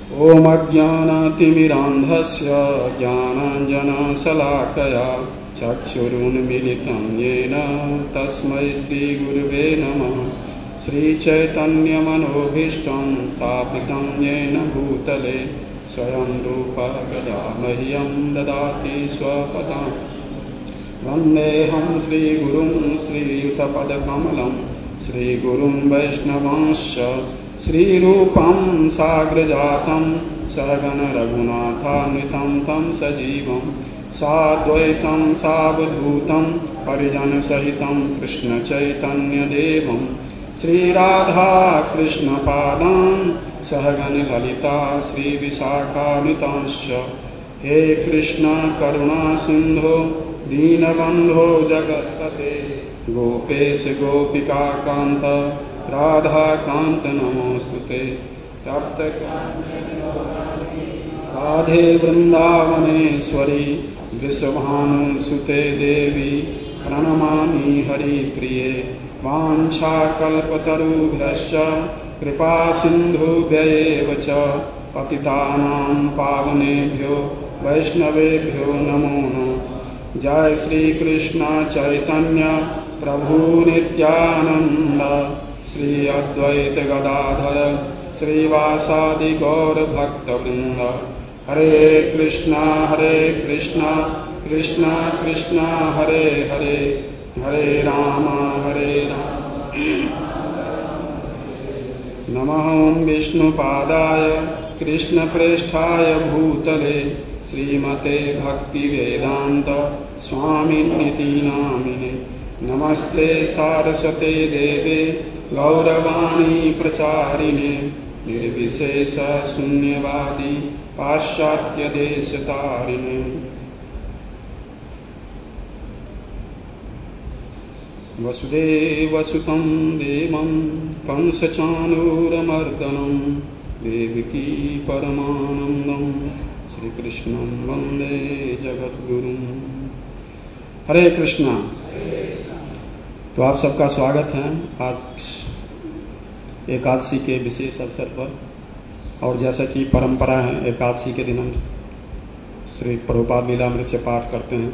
ॐ अज्ञानतिमिरान्धस्य ज्ञानाञ्जनशलाकया चक्षुरुन्मीलितं येन तस्मै श्रीगुरुवे नमः। श्रीचैतन्यमनोभीष्टं स्थापितं येन भूतले स्वयं रूप कदा मह्यं ददाति स्वपदां। वन्देऽहं श्रीगुरुं श्रीयुतपदकमलं श्रीगुरुं वैष्णवांश्च श्रीरूपं साग्रजातं सहगण रघुनाथान्वितं तं सजीवं साद्वैतं सावधूतं परिजनसहितं कृष्णचैतन्यदेवं श्रीराधा कृष्णपादान् सहगण ललिता श्रीविशाखान्वितांश्च। हे कृष्ण करुणा सिंधो दीनबंधो जगत्पते गोपेश गोपिका कांत राधा कांत नमोस्तुते। तप्त राधे वृंदावनेश्वरी वृषभानुसुते देवी प्रणमामि हरिप्रिये। वाञ्छाकल्पतरुभ्यश्च कृपा सिन्धुभ्यैव च पतितानां पावनेभ्यो वैष्णवेभ्यो नमो नमः। जय श्री कृष्ण चैतन्य प्रभु नित्यानंद श्री अद्वैत गदाधर श्रीवासादि गौर भक्तवृंद। हरे कृष्णा कृष्ण कृष्ण हरे हरे हरे राम नमः। विष्णुपादाय कृष्णप्रेष्ठाय भूतले श्रीमते भक्तिवेदांत स्वामिनिति नामिने। नमस्ते सारस्वते देवे गौरवाणी प्रचारिणे निर्विशेष शून्यवादी पाश्चात्य देशतारिणे। वसुदेवसुतं देवं कंसचाणूरमर्दनं देवकी परमानंदं श्रीकृष्णं वंदे जगद्गुरुं। हरे कृष्णा। तो आप सबका स्वागत है आज एकादशी के विशेष अवसर पर। और जैसा कि परंपरा है, एकादशी के दिन हम श्री प्रभुपाद लीलामृत से पाठ करते हैं।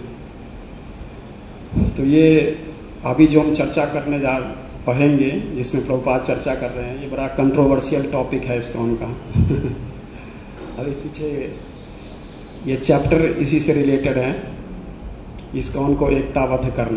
तो ये अभी जो हम चर्चा करने पढ़ेंगे, जिसमें प्रभुपाद चर्चा कर रहे हैं, ये बड़ा कंट्रोवर्शियल टॉपिक है इसका का। अरे पीछे ये चैप्टर इसी से रिलेटेड है, इस्कॉन को एकताबद्ध करना।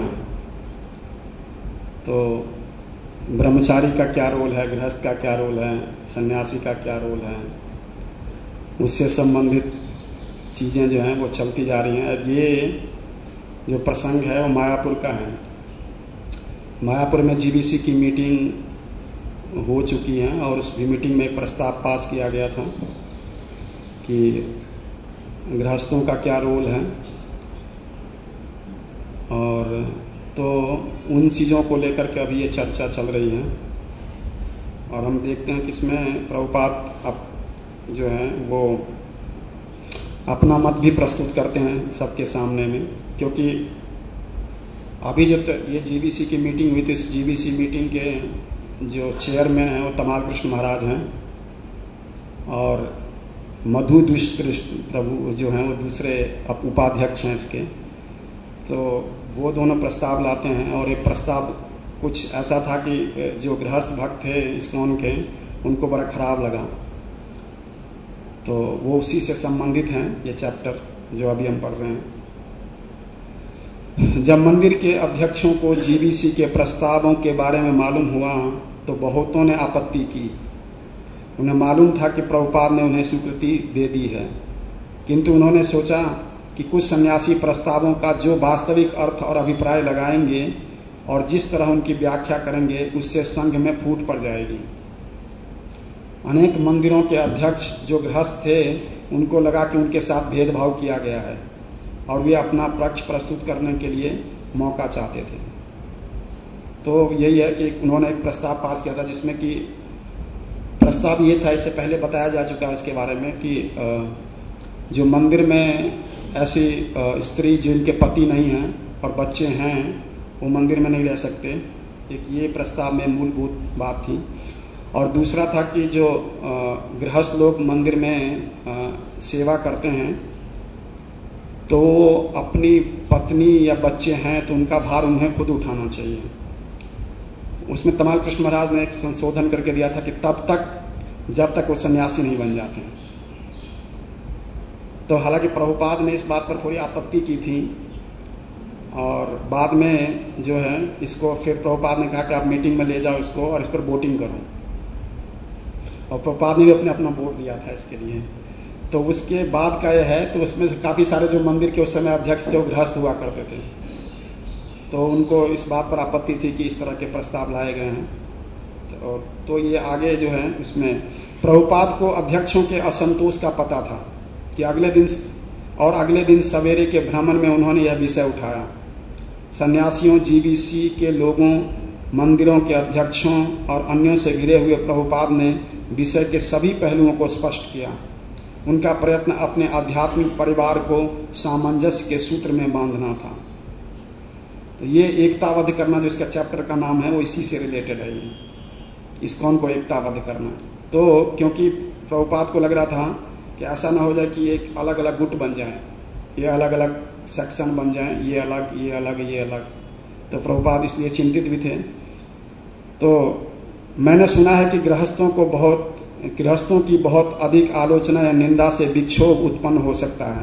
तो ब्रह्मचारी का क्या रोल है, गृहस्थ का क्या रोल है, सन्यासी का क्या रोल है, उससे संबंधित चीज़ें जो हैं वो चलती जा रही हैं। और ये जो प्रसंग है वो मायापुर का है। मायापुर में जीबीसी की मीटिंग हो चुकी है और उस मीटिंग में एक प्रस्ताव पास किया गया था कि गृहस्थों का क्या रोल है। और तो उन चीज़ों को लेकर के अभी ये चर्चा चल रही है। और हम देखते हैं कि इसमें प्रभुपाद अब जो है वो अपना मत भी प्रस्तुत करते हैं सबके सामने में। क्योंकि अभी जो ये जीबीसी की मीटिंग हुई थी, इस जीबीसी मीटिंग के जो चेयरमैन हैं वो तमाल कृष्ण महाराज हैं और मधु दुष्ट प्रभु जो हैं वो दूसरे उपाध्यक्ष हैं इसके। तो वो दोनों प्रस्ताव लाते हैं और एक प्रस्ताव कुछ ऐसा था कि जो गृहस्थ भक्त थे इस्कॉन के, उनको बड़ा खराब लगा। तो वो उसी से संबंधित हैं ये चैप्टर जो अभी हम पढ़ रहे हैं। जब मंदिर के अध्यक्षों को जीबीसी के प्रस्तावों के बारे में मालूम हुआ तो बहुतों ने आपत्ति की। उन्हें मालूम था कि प्रभुपाद ने उन्हें स्वीकृति दे दी है, किंतु उन्होंने सोचा कि कुछ सन्यासी प्रस्तावों का जो वास्तविक अर्थ और अभिप्राय लगाएंगे और जिस तरह उनकी व्याख्या करेंगे, उससे संघ में फूट पड़ जाएगी। अनेक मंदिरों के अध्यक्ष जो गृहस्थ थे, उनको लगा कि उनके साथ भेदभाव किया गया है और वे अपना पक्ष प्रस्तुत करने के लिए मौका चाहते थे। तो यही है कि उन्होंने एक प्रस्ताव पास किया था, जिसमें कि प्रस्ताव ये था, इससे पहले बताया जा चुका है इसके बारे में, कि जो मंदिर में ऐसी स्त्री जिनके पति नहीं हैं और बच्चे हैं, वो मंदिर में नहीं रह सकते। एक ये प्रस्ताव में मूलभूत बात थी। और दूसरा था कि जो गृहस्थ लोग मंदिर में सेवा करते हैं तो अपनी पत्नी या बच्चे हैं तो उनका भार उन्हें खुद उठाना चाहिए। उसमें तमाल कृष्ण महाराज ने एक संशोधन करके दिया था कि तब तक जब तक वो सन्यासी नहीं बन जाते हैं। तो हालांकि प्रभुपाद ने इस बात पर थोड़ी आपत्ति की थी और बाद में जो है इसको फिर प्रभुपाद ने कहा कि आप मीटिंग में ले जाओ इसको और इस पर वोटिंग करो, और प्रभुपाद ने भी अपना वोट दिया था इसके लिए। तो उसके बाद का यह है, तो उसमें काफ़ी सारे जो मंदिर के उस समय अध्यक्ष थे वो गृहस्थ हुआ करते थे, तो उनको इस बात पर आपत्ति थी कि इस तरह के प्रस्ताव लाए गए हैं। तो ये आगे जो है उसमें प्रभुपाद को अध्यक्षों के असंतोष का पता था कि अगले दिन सवेरे के भ्रमण में उन्होंने यह विषय उठाया। सन्यासियों, जीबीसी के लोगों, मंदिरों के अध्यक्षों और अन्यों से घिरे हुए प्रभुपाद ने विषय के सभी पहलुओं को स्पष्ट किया। उनका प्रयत्न अपने आध्यात्मिक परिवार को सामंजस्य के सूत्र में बांधना था। तो ये एकताबद्ध करना, जो इसका चैप्टर का नाम है, वो इसी से रिलेटेड है। इस्कॉन को एकताबद्ध करना। तो क्योंकि प्रभुपाद को लग रहा था कि ऐसा ना हो जाए कि एक अलग अलग गुट बन जाए, ये अलग अलग सेक्शन बन जाए, ये अलग ये अलग ये अलग। तो प्रभुपाद इसलिए चिंतित भी थे। तो मैंने सुना है कि गृहस्थों की बहुत अधिक आलोचना या निंदा से विक्षोभ उत्पन्न हो सकता है।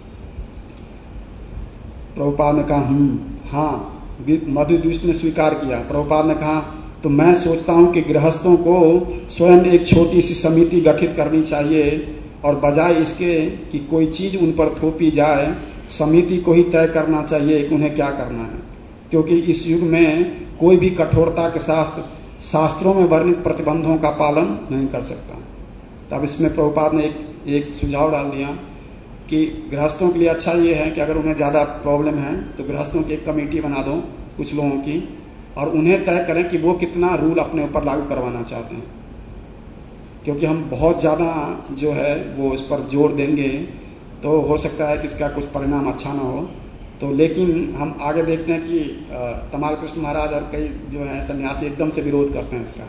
प्रभुपाद ने कहा हाँ, मधुद्विष ने स्वीकार किया। प्रभुपाद ने कहा तो मैं सोचता हूं कि गृहस्थों को स्वयं एक छोटी सी समिति गठित करनी चाहिए और बजाय इसके कि कोई चीज उन पर थोपी जाए, समिति को ही तय करना चाहिए कि उन्हें क्या करना है, क्योंकि इस युग में कोई भी कठोरता के साथ शास्त्रों में वर्णित प्रतिबंधों का पालन नहीं कर सकता। तब इसमें प्रभुपाद ने एक सुझाव डाल दिया कि गृहस्थों के लिए अच्छा ये है कि अगर उन्हें ज़्यादा प्रॉब्लम है तो गृहस्थों की एक कमेटी बना दो कुछ लोगों की, और उन्हें तय करें कि वो कितना रूल अपने ऊपर लागू करवाना चाहते हैं। क्योंकि हम बहुत ज़्यादा जो है वो इस पर जोर देंगे तो हो सकता है कि इसका कुछ परिणाम अच्छा ना हो। तो लेकिन हम आगे देखते हैं कि तमाल कृष्ण महाराज और कई जो है सन्यासी एकदम से विरोध करते हैं इसका।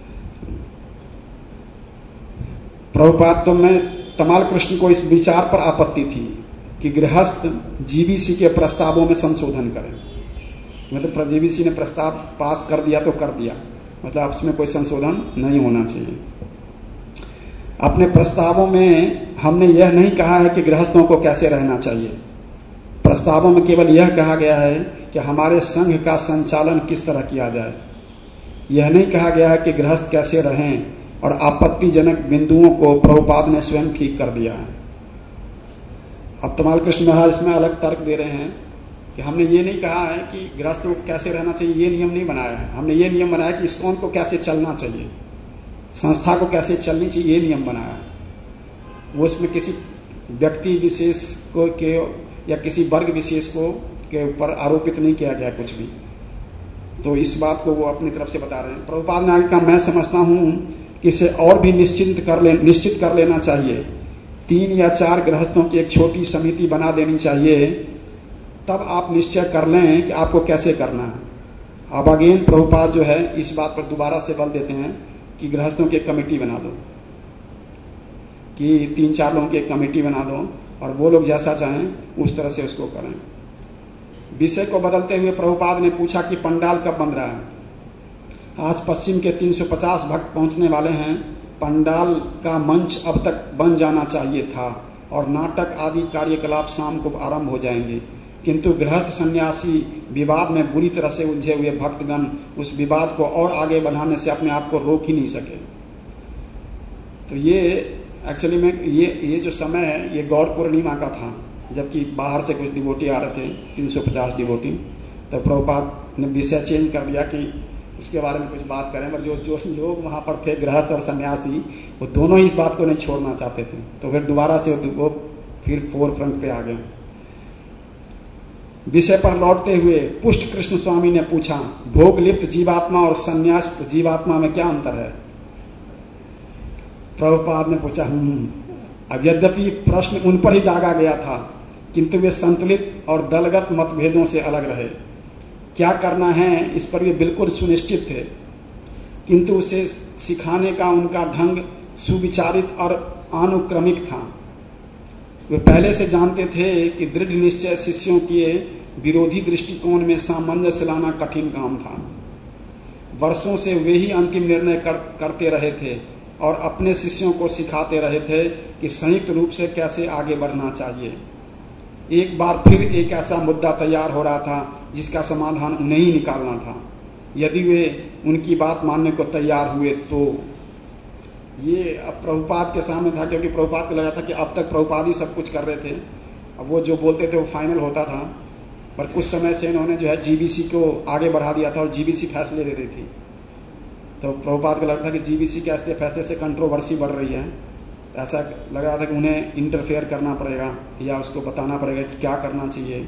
प्रभुपाद तो मैं तमाल कृष्ण को इस विचार पर आपत्ति थी कि गृहस्थ जीबीसी के प्रस्तावों में संशोधन करें। मतलब जीबीसी ने प्रस्ताव पास कर दिया तो कर दिया, मतलब उसमें कोई संशोधन नहीं होना चाहिए। अपने प्रस्तावों में हमने यह नहीं कहा है कि गृहस्थों को कैसे रहना चाहिए। प्रस्तावों में केवल यह कहा गया है कि हमारे संघ का संचालन किस तरह किया जाए। यह नहीं कहा गया है कि गृहस्थ कैसे रहें, और आपत्तिजनक बिंदुओं को प्रभुपाद ने स्वयं ठीक कर दिया है। अब तमाल कृष्ण महाराज इसमें अलग तर्क दे रहे हैं कि हमने ये नहीं कहा है कि गृहस्थों को कैसे रहना चाहिए, ये नियम नहीं बनाया है। हमने ये नियम बनाया कि इस्कॉन को कैसे चलना चाहिए, संस्था को कैसे चलनी चाहिए, ये नियम बनाया है। वो इसमें किसी व्यक्ति विशेष को के या किसी वर्ग विशेष को के ऊपर आरोपित नहीं किया गया कुछ भी। तो इस बात को वो अपनी तरफ से बता रहे हैं। प्रभुपाद ने आगे कहा, मैं समझता हूं कि इसे और भी निश्चित कर लेना चाहिए। 3 या 4 गृहस्थों की एक छोटी समिति बना देनी चाहिए, तब आप निश्चय कर लें कि आपको कैसे करना है। अब अगेन प्रभुपाद जो है इस बात पर दोबारा से बल देते हैं कि गृहस्थों की एक कमेटी बना दो, कि 3-4 लोगों की एक कमेटी बना दो और वो लोग जैसा चाहें उस तरह से उसको करें। विषय को बदलते हुए प्रभुपाद ने पूछा कि पंडाल कब बन रहा है। आज पश्चिम के 350 भक्त पहुंचने वाले हैं। पंडाल का मंच अब तक बन जाना चाहिए था और नाटक आदि कार्यकलाप शाम को आरंभ हो जाएंगे, किंतु गृहस्थ सन्यासी विवाद में बुरी तरह से उलझे हुए भक्तगण उस विवाद को और आगे बढ़ाने से अपने आप को रोक ही नहीं सके। तो ये एक्चुअली में ये जो समय है ये गौर पूर्णिमा का था, जबकि बाहर से कुछ डिवोटी आ रहे थे, 350 डिवोटी। तो प्रभुपाद ने विषय चेंज कर दिया कि उसके बारे में कुछ बात करें, पर जो लोग वहाँ पर थे गृहस्थ और सन्यासी वो दोनों ही इस बात को नहीं छोड़ना चाहते थे। तो फिर दोबारा से वो फिर फोर फ्रंट पे आ गए। विषय पर लौटते हुए पुष्ट कृष्ण स्वामी ने पूछा, भोग लिप्त जीवात्मा और संन्यास्त जीवात्मा में क्या अंतर है। प्रभुपाद ने पूछा अब यद्यपि प्रश्न उन पर ही दागा गया था, किंतु वे संतुलित और दलगत मतभेदों से अलग रहे। क्या करना है इस पर वे बिल्कुल सुनिश्चित थे। किंतु उसे सिखाने का उनका ढंग सुविचारित और अनुक्रमिक था। वे पहले से जानते थे कि दृढ़ निश्चय शिष्यों के विरोधी दृष्टिकोण में सामंजस्य लाना कठिन काम था। वर्षों से वे ही अंतिम निर्णय करते रहे थे और अपने शिष्यों को सिखाते रहे थे कि संयुक्त रूप से कैसे आगे बढ़ना चाहिए। एक बार फिर एक ऐसा मुद्दा तैयार हो रहा था जिसका समाधान उन्हें ही निकालना था। यदि वे उनकी बात मानने को तैयार हुए तो ये अब प्रभुपाद के सामने था, क्योंकि प्रभुपाद को लगा था कि अब तक प्रभुपाद ही सब कुछ कर रहे थे, अब वो जो बोलते थे वो फाइनल होता था। पर कुछ समय से इन्होंने जो है जीबीसी को आगे बढ़ा दिया था और जीबीसी फैसले दे रही थी। तो प्रभुपाद को लगा था कि जीबीसी के ऐसे फैसले से कंट्रोवर्सी बढ़ रही है। ऐसा लग रहा था कि उन्हें इंटरफेयर करना पड़ेगा या उसको बताना पड़ेगा कि क्या करना चाहिए।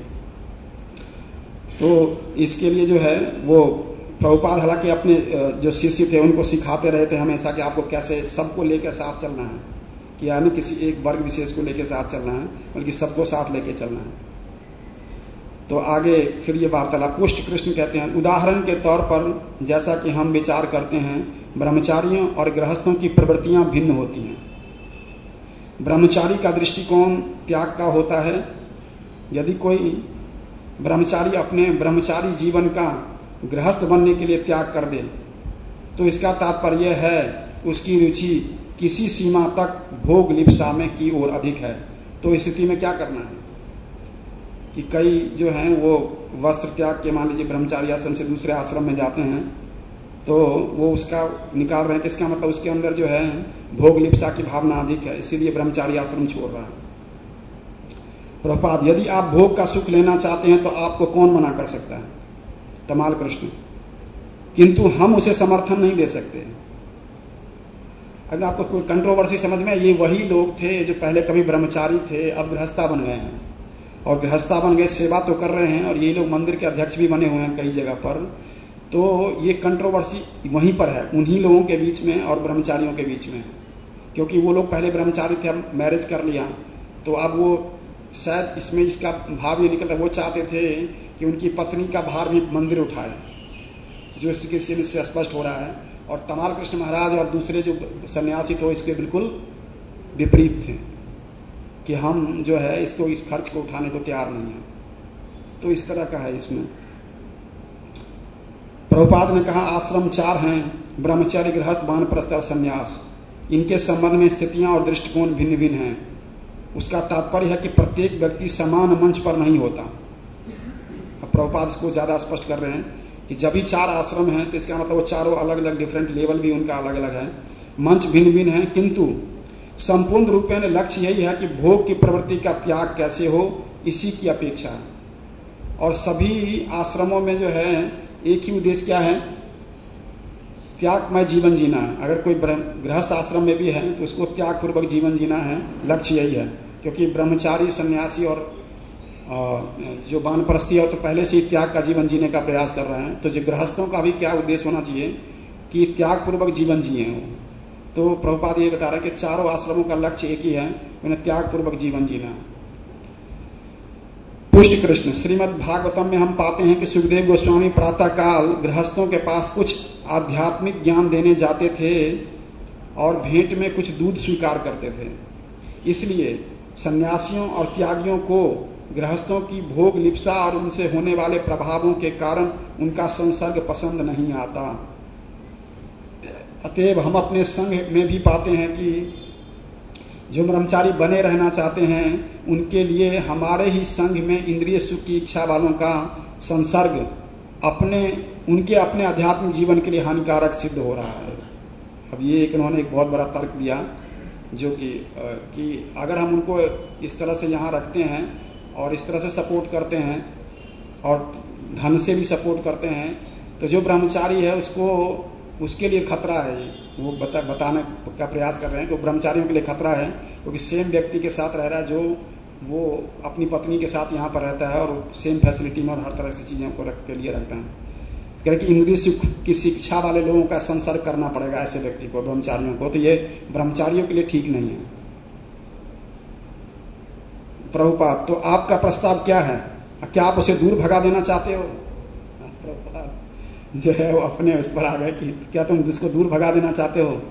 तो इसके लिए जो है वो प्रभुपाद हालांकि अपने जो शिष्य थे उनको सिखाते रहे थे हमेशा कि आपको कैसे सबको लेकर साथ चलना है, कि यानी किसी एक वर्ग विशेष को लेकर साथ चलना है, बल्कि सबको साथ लेके चलना है। तो आगे फिर ये वार्तालाप पुष्ट कृष्ण कहते हैं, उदाहरण के तौर पर जैसा कि हम विचार करते हैं, ब्रह्मचारियों और गृहस्थों की प्रवृत्तियां भिन्न होती हैं। ब्रह्मचारी का दृष्टिकोण त्याग का होता है। यदि कोई ब्रह्मचारी अपने ब्रह्मचारी जीवन का गृहस्थ बनने के लिए त्याग कर दे तो इसका तात्पर्य है उसकी रुचि किसी सीमा तक भोग लिप्सा में की ओर अधिक है। तो इस स्थिति में क्या करना है कि कई जो हैं वो वस्त्र त्याग के, मान लीजिए ब्रह्मचारी आश्रम से दूसरे आश्रम में जाते हैं, तो वो उसका निकाल रहे हैं, किसका मतलब उसके अंदर जो है भोग लिप्सा की भावना अधिक है, इसीलिए ब्रह्मचारी आश्रम छोड़ रहा है। प्रभुपाद, यदि आप भोग का सुख लेना चाहते हैं तो आपको कौन मना कर सकता है? तमाल कृष्ण, किंतु हम उसे समर्थन नहीं दे सकते। अगर आपको कोई कंट्रोवर्सी समझ में, ये वही लोग थे जो पहले कभी ब्रह्मचारी थे, अब गृहस्था बन गए हैं, और गृहस्था बन गए सेवा तो कर रहे हैं, और ये लोग मंदिर के अध्यक्ष भी बने हुए हैं कई जगह पर। तो ये कंट्रोवर्सी वहीं पर है, उन्हीं लोगों के बीच में और ब्रह्मचारियों के बीच में, क्योंकि वो लोग पहले ब्रह्मचारी थे, अब मैरिज कर लिया, तो अब वो शायद इसमें इसका भाव ये निकलता, वो चाहते थे कि उनकी पत्नी का भार भी मंदिर उठाए, जो इसके से स्पष्ट हो रहा है। और तमाल कृष्ण महाराज और दूसरे जो सन्यासी थे इसके बिल्कुल विपरीत थे कि हम जो है इसको, इस खर्च को उठाने को तैयार नहीं है। तो इस तरह का है इसमें। प्रभुपाद ने कहा आश्रम 4 हैं, ब्रह्मचर्य, गृहस्थ, वानप्रस्थ और संन्यास। इनके संबंध में स्थितियां और दृष्टिकोण भिन्न भिन्न हैं। उसका तात्पर्य है कि प्रत्येक व्यक्ति समान मंच पर नहीं होता। अब प्रभुपाद इसको ज्यादा स्पष्ट कर रहे हैं कि जब भी 4 आश्रम हैं तो इसका मतलब वो चारों अलग अलग डिफरेंट लेवल भी उनका अलग अलग है, मंच भिन्न भिन्न है, किंतु संपूर्ण रूप में लक्ष्य यही है कि भोग की प्रवृत्ति का त्याग कैसे हो, इसी की अपेक्षा है। और सभी आश्रमों में जो है एक ही उद्देश्य क्या है, त्यागमय जीवन जीना है। अगर कोई गृहस्थ आश्रम में भी है तो उसको त्याग पूर्वक जीवन जीना है, लक्ष्य यही है। क्योंकि ब्रह्मचारी, सन्यासी और जो वानप्रस्थी है तो पहले से ही त्याग का जीवन जीने का प्रयास कर रहे हैं। तो जो गृहस्थों का भी क्या उद्देश्य होना चाहिए कि त्याग पूर्वक जीवन जिए हो। तो प्रभुपाद ये बता रहे हैं कि चारों आश्रमों का लक्ष्य एक ही है, उन्हें त्याग पूर्वक जीवन जीना है। पुष्ट कृष्ण, श्रीमद् भागवतम में हम पाते हैं कि सुखदेव गोस्वामी प्रातः काल गृहस्थों के पास कुछ आध्यात्मिक ज्ञान देने जाते थे और भेंट में कुछ दूध स्वीकार करते थे। इसलिए सन्यासियों और त्यागियों को गृहस्थों की भोग लिप्सा और उनसे होने वाले प्रभावों के कारण उनका संसर्ग पसंद नहीं आता। अतएव हम अपने संघ में भी पाते हैं कि जो ब्रह्मचारी बने रहना चाहते हैं उनके लिए हमारे ही संघ में इंद्रिय सुख की इच्छा वालों का संसर्ग उनके अपने आध्यात्मिक जीवन के लिए हानिकारक सिद्ध हो रहा है। अब ये इन्होंने एक बहुत बड़ा तर्क दिया, जो कि अगर हम उनको इस तरह से यहाँ रखते हैं और इस तरह से सपोर्ट करते हैं और धन से भी सपोर्ट करते हैं, तो जो ब्रह्मचारी है उसके लिए खतरा है। वो बताने का प्रयास कर रहे हैं कि ब्रह्मचारियों के लिए खतरा है, क्योंकि सेम व्यक्ति के साथ रह रहा है जो वो अपनी पत्नी के साथ यहाँ पर रहता है और सेम फैसिलिटी में और हर तरह से चीज़ों को के लिए रखता है। कह कि इंद्रिय सुख की शिक्षा वाले लोगों का संसर्ग करना पड़ेगा ऐसे व्यक्ति को, ब्रह्मचारियों को। तो ये ब्रह्मचारियों के लिए ठीक नहीं है। प्रभुपाद, तो आपका प्रस्ताव क्या है? क्या आप उसे दूर भगा देना चाहते हो? प्रभुपाद, जो है वो अपने उस पर आ गए कि क्या तुम इसको दूर भगा देना चाहते हो।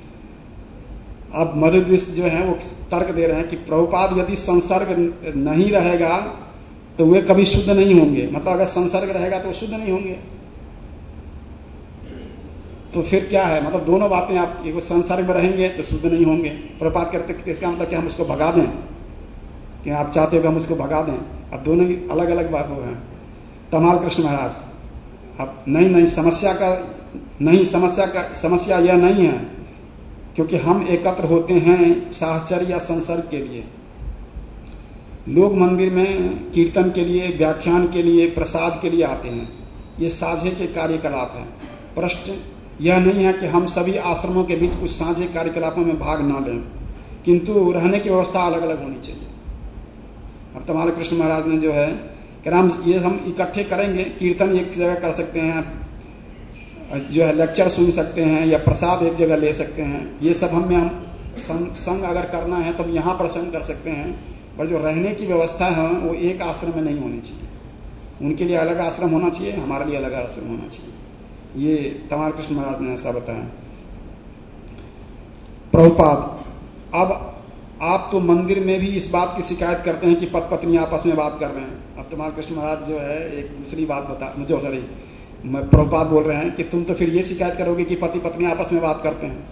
अब मधुद्विष जो है वो तर्क दे रहे हैं कि प्रभुपाद यदि संसर्ग नहीं रहेगा तो वे कभी शुद्ध नहीं होंगे, मतलब अगर संसर्ग रहेगा तो शुद्ध नहीं होंगे। तो फिर क्या है, मतलब दोनों बातें, आप एक संसर्ग में रहेंगे तो शुद्ध नहीं होंगे। प्रभुपाद करते इसका मतलब कि हम उसको भगा दें, कि आप चाहते हो कि हम उसको भगा दें। अब दोनों ही अलग अलग बात हो हैं। तमाल कृष्ण महाराज, अब नहीं समस्या यह नहीं है, क्योंकि हम एकत्र होते हैं साहचर्य या संसर्ग के लिए। लोग मंदिर में कीर्तन के लिए, व्याख्यान के लिए, प्रसाद के लिए आते हैं, ये साझे के कार्यकलाप है। प्रश्न यह नहीं है कि हम सभी आश्रमों के बीच कुछ साझे कार्यकलापों में भाग न लें, किंतु रहने की व्यवस्था अलग अलग होनी चाहिए। अब तमाल कृष्ण महाराज ने जो है कि ये हम इकट्ठे करेंगे, कीर्तन एक जगह कर सकते हैं, जो है लेक्चर सुन सकते हैं, या प्रसाद एक जगह ले सकते हैं। ये सब हम संग अगर करना है तो हम यहाँ पर संग कर सकते हैं, पर जो रहने की व्यवस्था है वो एक आश्रम में नहीं होनी चाहिए। उनके लिए अलग आश्रम होना चाहिए, हमारे लिए अलग आश्रम होना चाहिए। ये तमाल कृष्ण महाराज ने ऐसा बताया। प्रभुपाद, अब आप तो मंदिर में भी इस बात की शिकायत करते हैं कि पति पत्नी आपस में बात कर रहे हैं। अब तमाल कृष्ण महाराज जो है एक दूसरी बात प्रभुपाद बोल रहे हैं कि तुम तो फिर ये शिकायत करोगे कि पति पत्नी आपस में बात करते हैं।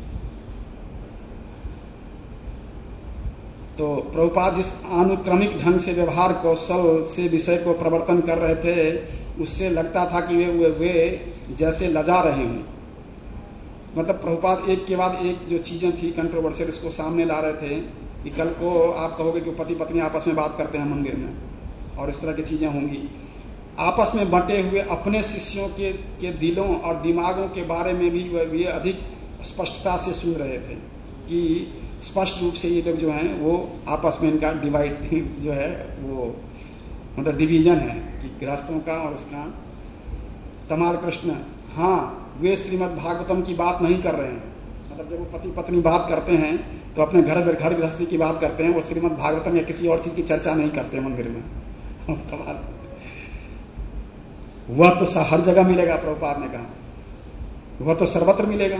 तो प्रभुपाद जिस अनुक्रमिक ढंग से व्यवहार कौशल से विषय को प्रवर्तन कर रहे थे, उससे लगता था कि वे जैसे लजा रहे हों। मतलब प्रभुपाद एक के बाद एक जो चीजें थी कंट्रोवर्शियल, इसको सामने ला रहे थे कि कल को आप कहोगे कि पति पत्नी आपस में बात करते हैं मंदिर में, और इस तरह की चीजें होंगी। आपस में बंटे हुए अपने शिष्यों के दिलों और दिमागों के बारे में भी वे अधिक स्पष्टता से सुन रहे थे, कि स्पष्ट रूप से ये लोग जो हैं वो आपस में इनका डिवाइड जो है वो मतलब डिवीजन है कि गृहस्थों का और उसका। तमाल कृष्ण, हाँ, वे श्रीमद् भागवतम की बात नहीं कर रहे हैं। मतलब जब वो पति पत्नी बात करते हैं तो अपने घर गृहस्थी की बात करते हैं, वो श्रीमद् भागवतम या किसी और चीज की चर्चा नहीं करते मंदिर में। वह तो हर जगह मिलेगा, प्रभुपाद ने कहा, वह तो सर्वत्र मिलेगा।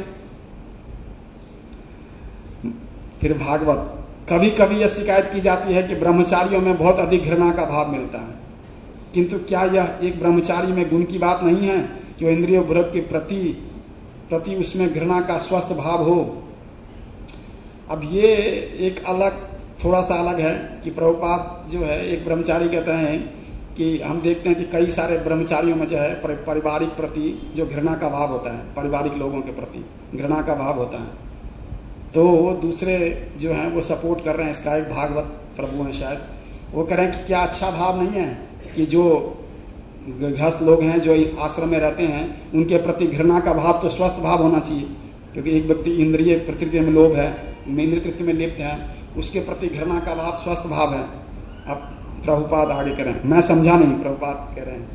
फिर भागवत, कभी कभी यह शिकायत की जाती है कि ब्रह्मचारियों में बहुत अधिक घृणा का भाव मिलता है, किंतु क्या यह एक ब्रह्मचारी में गुण की बात नहीं है कि वह इंद्रिय भोग के प्रति उसमें घृणा का स्वस्थ भाव हो। अब ये एक अलग, थोड़ा सा अलग है कि प्रभुपाद जो है एक ब्रह्मचारी कहते हैं कि हम देखते हैं कि कई सारे ब्रह्मचारियों में जो है पारिवारिक प्रति जो घृणा का भाव होता है, पारिवारिक लोगों के प्रति घृणा का भाव होता है, तो दूसरे जो हैं वो सपोर्ट कर रहे हैं इसका। एक भागवत प्रभु हैं शायद, वो कह रहे हैं कि क्या अच्छा भाव नहीं है कि जो गृहस्थ लोग हैं जो आश्रम में रहते हैं उनके प्रति घृणा का भाव तो स्वस्थ भाव होना चाहिए, क्योंकि एक व्यक्ति इंद्रिय प्रकृति में लोभ है, इंद्रिय तृप्ति में लिप्त है, उसके प्रति घृणा का भाव स्वस्थ भाव है। अब प्रभुपाद आगे करें, मैं समझा नहीं, प्रभुपाद कह रहे हैं,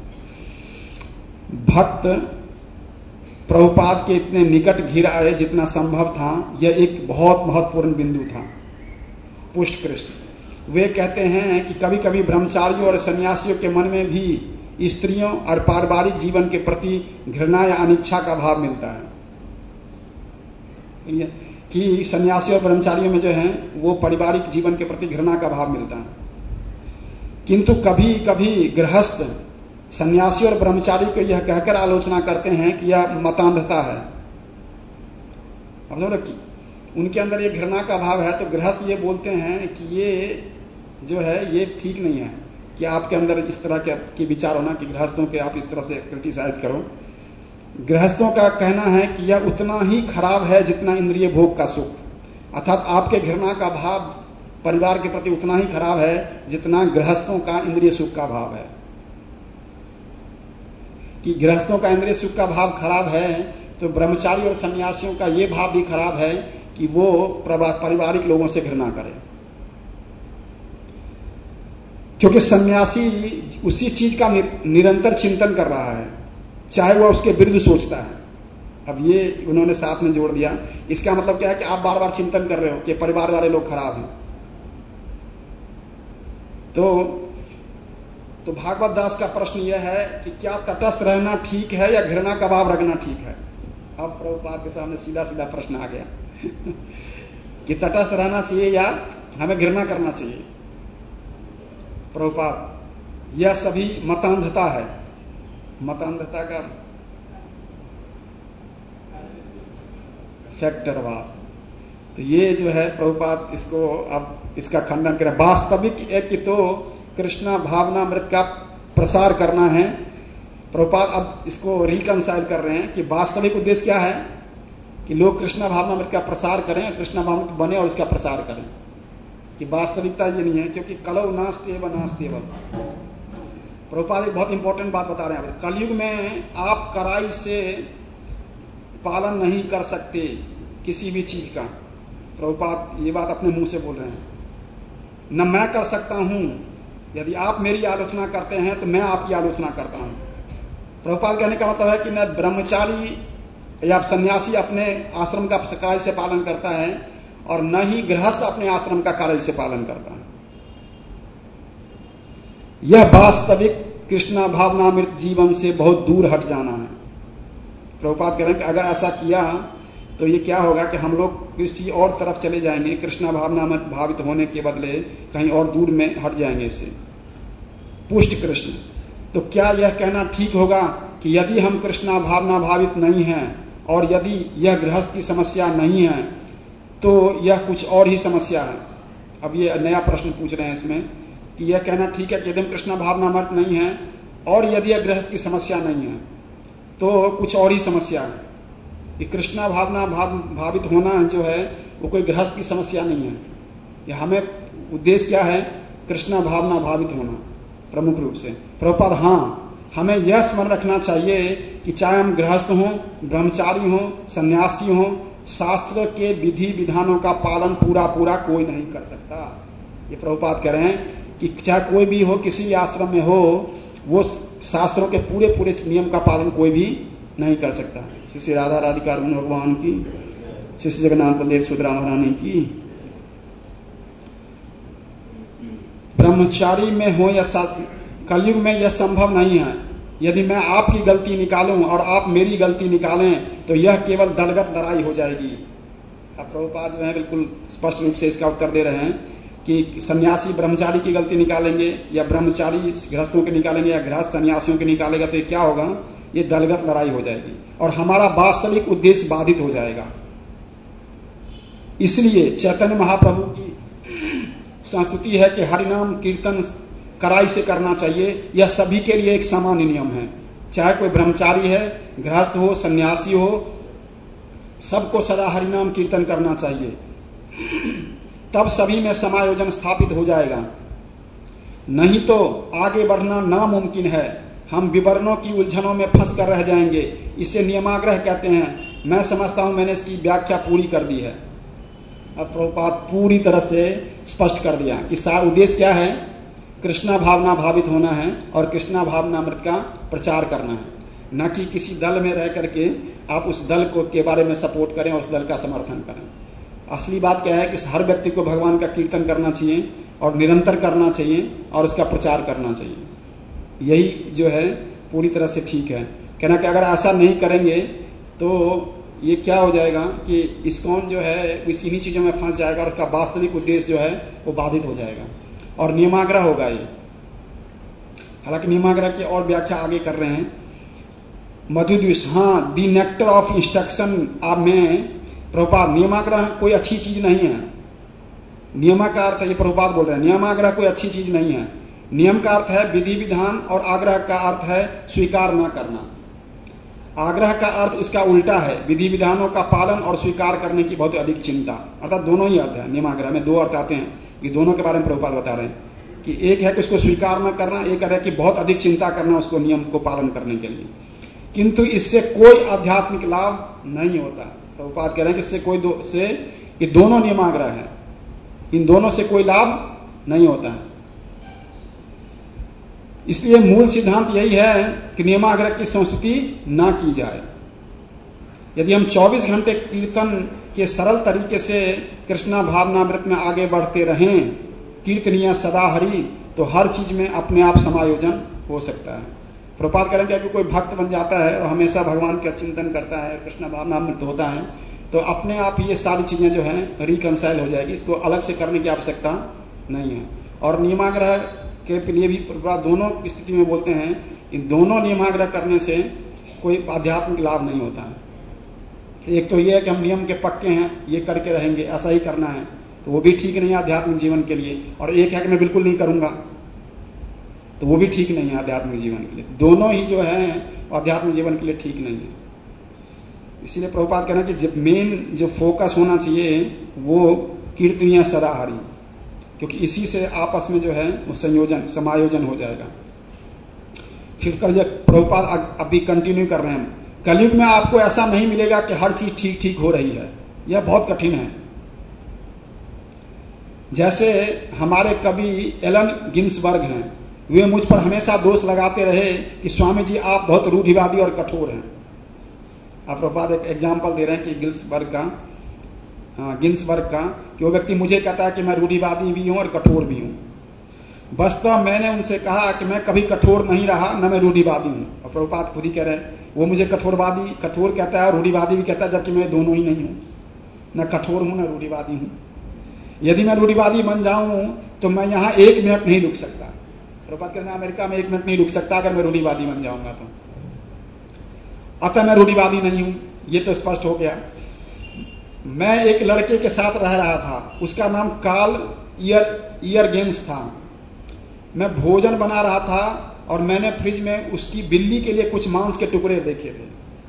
भक्त प्रभुपाद के इतने निकट घिर आए जितना संभव था, यह एक बहुत महत्वपूर्ण बिंदु था। पुष्टकृष्ण, वे कहते हैं कि कभी कभी ब्रह्मचारियों और सन्यासियों के मन में भी स्त्रियों और पारिवारिक जीवन के प्रति घृणा या अनिच्छा का भाव मिलता है, कि सन्यासी और ब्रह्मचारियों में जो है वो पारिवारिक जीवन के प्रति घृणा का भाव मिलता है, किंतु कभी कभी गृहस्थ सन्यासी और ब्रह्मचारी को यह कहकर आलोचना करते हैं कि यह मतांधता है। अब उनके अंदर ये घृणा का भाव है, तो गृहस्थ ये बोलते हैं कि ये जो है ये ठीक नहीं है कि आपके अंदर इस तरह के विचार होना कि गृहस्थों के आप इस तरह से क्रिटिसाइज करो। गृहस्थों का कहना है कि यह उतना ही खराब है जितना इंद्रिय भोग का सुख, अर्थात आपके घृणा का भाव परिवार के प्रति उतना ही खराब है जितना गृहस्थों का इंद्रिय सुख का भाव है। कि गृहस्थों का इंद्रिय सुख का भाव खराब है तो ब्रह्मचारी और सन्यासियों का यह भाव भी खराब है कि वो पारिवारिक लोगों से घृणा करे, क्योंकि सन्यासी उसी चीज का निरंतर चिंतन कर रहा है, चाहे वह उसके विरुद्ध सोचता है। अब ये उन्होंने साथ में जोड़ दिया, इसका मतलब क्या है कि आप बार बार चिंतन कर रहे हो कि परिवार वाले लोग खराब हैं। तो तो भागवत दास का प्रश्न यह है कि क्या तटस्थ रहना ठीक है या घृणा का भाव रखना ठीक है? अब प्रभुपाद के सामने सीधा सीधा प्रश्न आ गया कि तटस्थ रहना चाहिए या हमें घृणा करना चाहिए। प्रभुपाद, यह सभी मतांधता है। मतांधता का फैक्टरवाद। तो ये जो है प्रभुपाद इसको अब इसका खंडन करें। वास्तविक एक कि तो कृष्णा भावनामृत का प्रसार करना है। प्रभुपाद अब इसको रिकंसाइल कर रहे हैं कि वास्तविक उद्देश्य क्या है कि लोग कृष्णा भावनामृत का प्रसार करें, कृष्णा भावनामृत बने और इसका प्रसार करें, कि वास्तविकता ये नहीं है, क्योंकि कलौ नास्त्येव नास्त्येव। प्रभुपाद एक बहुत इंपॉर्टेंट बात बता रहे हैं। कलयुग में आप कड़ाई से पालन नहीं कर सकते किसी भी चीज का। प्रभुपाद ये बात अपने मुंह से बोल रहे हैं। न मैं कर सकता हूं, यदि आप मेरी आलोचना करते हैं तो मैं आपकी आलोचना करता हूं। प्रभुपाद कहने का मतलब है कि न ब्रह्मचारी या सन्यासी अपने आश्रम का कड़ाई से पालन करता है और न ही गृहस्थ अपने आश्रम का कड़ाई से पालन करता है। यह वास्तविक कृष्णा भावनामृत जीवन से बहुत दूर हट जाना है। प्रभुपाद कह रहे हैं कि अगर ऐसा किया तो ये क्या होगा कि हम लोग किसी और तरफ चले जाएंगे, कृष्णा भावना में भावित होने के बदले कहीं और दूर में हट जाएंगे इससे। पुष्ट कृष्ण, तो क्या यह कहना ठीक होगा कि यदि हम कृष्णा भावना भावित नहीं हैं और यदि यह गृहस्थ की समस्या नहीं है तो यह कुछ और ही समस्या है? अब ये नया प्रश्न पूछ रहे हैं इसमें कि यह कहना ठीक है कि यदि हम कृष्णा भावनामृत नहीं है और यदि यह गृहस्थ की समस्या नहीं है तो कुछ और ही समस्या है। कि कृष्णा भावना भावित होना जो है वो कोई गृहस्थ की समस्या नहीं है। यह हमें उद्देश्य क्या है? कृष्णा भावना भावित होना प्रमुख रूप से। प्रभुपाद, हाँ, हमें यह स्मरण रखना चाहिए कि चाहे हम गृहस्थ हों, ब्रह्मचारी हों, सन्यासी हों, शास्त्र के विधि विधानों का पालन पूरा पूरा कोई नहीं कर सकता। ये प्रभुपाद कह रहे हैं कि चाहे कोई भी हो, किसी भी आश्रम में हो, वो शास्त्रों के पूरे पूरे नियम का पालन कोई भी नहीं कर सकता। श्री राधा राधिका भगवान की, श्री जगन्नाथ बलदेव सुभद्रा महारानी की। ब्रह्मचारी में हो या शास्त्र, कलयुग में यह संभव नहीं है। यदि मैं आपकी गलती निकालूं और आप मेरी गलती निकालें तो यह केवल दलगत लड़ाई हो जाएगी। अब प्रभुपाद जो है बिल्कुल स्पष्ट रूप से इसका उत्तर दे रहे हैं कि सन्यासी ब्रह्मचारी की गलती निकालेंगे या ब्रह्मचारी गृहस्थों के निकालेंगे या गृहस्थ सन्यासियों के निकालेगा तो ये क्या होगा? ये दलगत लड़ाई हो जाएगी और हमारा वास्तविक उद्देश्य बाधित हो जाएगा। इसलिए चैतन्य महाप्रभु की संस्तुति है कि हरिनाम कीर्तन कड़ाई से करना चाहिए। यह सभी के लिए एक सामान्य नियम है, चाहे कोई ब्रह्मचारी है, गृहस्थ हो, सन्यासी हो, सबको सदा हरिनाम कीर्तन करना चाहिए। तब सभी में समायोजन स्थापित हो जाएगा। नहीं तो आगे बढ़ना नामुमकिन है। हम विवरणों की उलझनों में फंस कर रह जाएंगे। इसे नियमाग्रह कहते हैं। मैं समझता हूं मैंने इसकी व्याख्या पूरी कर दी है। अब प्रभुपाद पूरी तरह से स्पष्ट कर दिया कि सार उद्देश्य क्या है? कृष्णा भावना भावित होना है और कृष्णा भावनामृत का प्रचार करना है, न कि किसी दल में रह करके आप उस दल को के बारे में सपोर्ट करें और उस दल का समर्थन करें। असली बात क्या है कि हर व्यक्ति को भगवान का कीर्तन करना चाहिए और निरंतर करना चाहिए और उसका प्रचार करना चाहिए। यही जो है पूरी तरह से ठीक है। कहना कि अगर ऐसा नहीं करेंगे तो ये क्या हो जाएगा कि इस्कॉन जो है इन्हीं चीजों में फंस जाएगा और उसका वास्तविक उद्देश्य जो है वो बाधित हो जाएगा और नियमाग्रह होगा ये। हालांकि नियमाग्रह की और व्याख्या आगे कर रहे हैं। मधुद्विष, हाँ, दी नेक्टर ऑफ इंस्ट्रक्शन आप में प्रभुपाद, नियमाग्रह कोई अच्छी चीज नहीं है। नियमा का अर्थ, ये प्रभुपाद बोल रहे हैं, नियमाग्रह कोई अच्छी चीज नहीं है। नियम का अर्थ है विधि विधान और आग्रह का अर्थ है स्वीकार न करना। आग्रह का अर्थ इसका उल्टा है, विधि विधानों का पालन और स्वीकार करने की बहुत अधिक चिंता। अर्थात दोनों ही अर्थ है। नियमाग्रह में दो अर्थ आते हैं, ये दोनों के बारे में प्रभुपाद बता रहे हैं कि एक है कि उसको स्वीकार न करना, एक है कि बहुत अधिक चिंता करना उसको नियम को पालन करने के लिए। किंतु इससे कोई आध्यात्मिक लाभ नहीं होता। प्रभुपाद कह रहे हैं कि इससे ये दोनों नियमाग्रह है, इन दोनों से कोई लाभ नहीं होता है। इसलिए मूल सिद्धांत यही है कि नियमाग्रह की संस्तुति ना की जाए। यदि हम 24 घंटे कीर्तन के सरल तरीके से कृष्णा भावनामृत में आगे बढ़ते रहें, कीर्तनीय सदा हरि तो हर चीज में अपने आप समायोजन हो सकता है। प्रभुपाद कह रहे हैं कि कोई भक्त बन जाता है और हमेशा भगवान का चिंतन करता है, कृष्ण भावनामृत होता है, तो अपने आप ये सारी चीजें जो है रिकंसाइल हो जाएगी, इसको अलग से करने की आवश्यकता नहीं है। और नियमाग्रह के लिए भी प्रभुपाद दोनों स्थिति में बोलते हैं, इन दोनों नियमाग्रह करने से कोई आध्यात्मिक लाभ नहीं होता है। एक तो ये है कि हम नियम के पक्के हैं, ये करके रहेंगे, ऐसा ही करना है, तो वो भी ठीक नहीं है आध्यात्मिक जीवन के लिए। और एक है कि मैं बिल्कुल नहीं करूंगा, तो वो भी ठीक नहीं है आध्यात्मिक जीवन के लिए। दोनों ही जो है आध्यात्मिक जीवन के लिए ठीक नहीं है। इसीलिए प्रभुपाद कहना कि मेन जो फोकस होना चाहिए वो कीर्तनीय सदाहरि, क्योंकि इसी से आपस में जो है वो संयोजन समायोजन हो जाएगा। फिर कर प्रभुपाद अभी कंटिन्यू कर रहे हैं, कलयुग में आपको ऐसा नहीं मिलेगा कि हर चीज ठीक ठीक हो रही है, यह बहुत कठिन है। जैसे हमारे कवि एलन गिन्सबर्ग हैं, वे मुझ पर हमेशा दोष लगाते रहे कि स्वामी जी आप बहुत रूढ़िवादी और कठोर हैं। आप प्रभुपाद एक एग्जाम्पल दे रहे हैं कि गिन्सबर्ग का कि वो व्यक्ति मुझे कहता है कि मैं रूढ़िवादी भी हूं और कठोर भी हूं। वस्तुतः मैंने उनसे कहा कि मैं कभी कठोर नहीं रहा, न मैं रूढ़िवादी हूं। और प्रभुपाद खुद ही कह रहे हैं, वो मुझे कठोर कहता है और रूढ़िवादी भी कहता है, जबकि मैं दोनों ही नहीं हूं, न कठोर हूं न रूढ़िवादी हूं। यदि मैं रूढ़िवादी बन जाऊं तो मैं यहां 1 मिनट नहीं रुक सकता। प्रभुपाद कहते हैं अमेरिका में 1 मिनट नहीं रुक सकता अगर मैं रूढ़िवादी बन जाऊंगा तो। अतः मैं रूढ़िवादी नहीं हूं, ये तो स्पष्ट हो गया। मैं एक लड़के के साथ रह रहा था, उसका नाम कार्ल इयरगेन्स था। मैं भोजन बना रहा था और मैंने फ्रिज में उसकी बिल्ली के लिए कुछ मांस के टुकड़े देखे थे।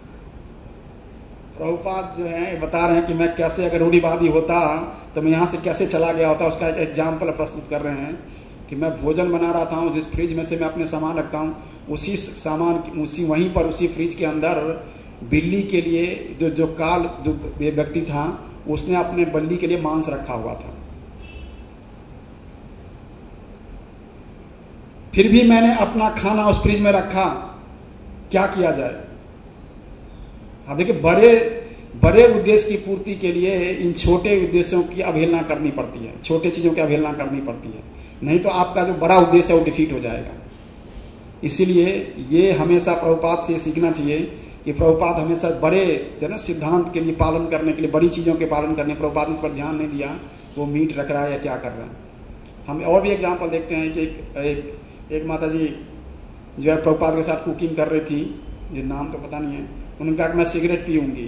प्रभुपाद जो है बता रहे हैं कि मैं कैसे अगर रूढ़िवादी होता तो मैं यहां से कैसे चला गया होता, उसका एक एग्जाम्पल प्रस्तुत कर रहे हैं कि मैं भोजन बना रहा था, जिस फ्रिज में से मैं अपने सामान रखता हूं, उसी वहीं पर उसी फ्रिज के अंदर बिल्ली के लिए जो व्यक्ति था उसने अपने बल्ली के लिए मांस रखा हुआ था। फिर भी मैंने अपना खाना उस फ्रिज में रखा, क्या किया जाए। अब देखिए बड़े उद्देश्य की पूर्ति के लिए इन छोटे उद्देश्यों की अवहेलना करनी पड़ती है, छोटे चीजों की अवहेलना करनी पड़ती है, नहीं तो आपका जो बड़ा उद्देश्य है वो डिफीट हो जाएगा। इसीलिए ये हमेशा प्रभुपाद से सीखना चाहिए कि प्रभुपाद हमेशा बड़े जो ना सिद्धांत के लिए पालन करने के लिए, बड़ी चीजों के पालन करने, प्रभुपाद ने इस पर ध्यान नहीं दिया, वो मीट रख रहा है या क्या कर रहा है। हम और भी एग्जाम्पल देखते हैं कि एक माता जी जो है प्रभुपाद के साथ कुकिंग कर रही थी, जो नाम तो पता नहीं है, उन्होंने कहा कि मैं सिगरेट पीऊंगी,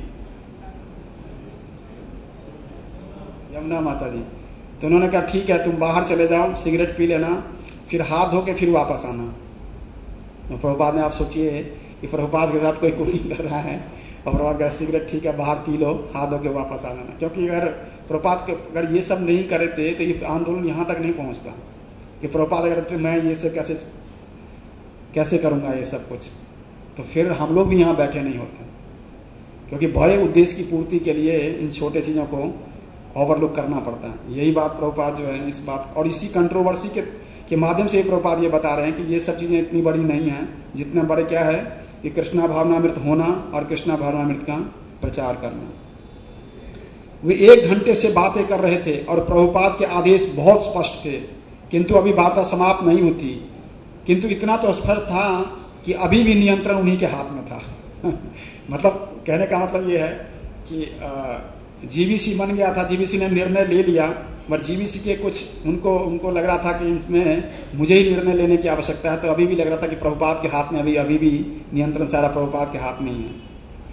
यमुना माता जी। तो उन्होंने कहा ठीक है तुम बाहर चले जाओ, सिगरेट पी लेना, फिर हाथ धो के फिर वापस आना। तो प्रभुपाद ने, आप सोचिए कि प्रभुपाद के साथ कोई कुकिंग कर रहा है और प्रभुपाद कहा सिगरेट ठीक है बाहर पी लो, हाथ धो के वापस आ जाना। क्योंकि अगर प्रभुपाद अगर ये सब नहीं करे थे तो ये आंदोलन यहां तक नहीं पहुंचता कि प्रभुपाद अगर मैं ये सब कैसे करूंगा ये सब कुछ, तो फिर हम लोग भी यहां बैठे नहीं होते। क्योंकि बड़े उद्देश्य की पूर्ति के लिए इन छोटे चीजों को ओवरलुक करना पड़ता है। यही बात प्रभुपाद जो है इस बात और इसी कंट्रोवर्सी के माध्यम से प्रभुपाद ये बता रहे हैं कि ये सब चीजें इतनी बड़ी नहीं हैं, जितने बड़े क्या है कि कृष्णा भावनामृत होना और कृष्णा भावनामृत का प्रचार करना। वे 1 घंटे से बातें कर रहे थे और प्रभुपाद के आदेश बहुत स्पष्ट थे, किंतु अभी वार्ता समाप्त नहीं होती। किंतु इतना तो स्पष्ट था कि अभी भी नियंत्रण उन्हीं के हाथ में था। मतलब कहने का मतलब ये है कि जीबीसी बन गया था, जीबीसी ने निर्णय ले लिया, पर जीबीसी के कुछ उनको लग रहा था कि इसमें मुझे ही निर्णय लेने की आवश्यकता है, तो अभी भी लग रहा था कि प्रभुपाद के हाथ में अभी भी नियंत्रण सारा प्रभुपाद के हाथ में ही है।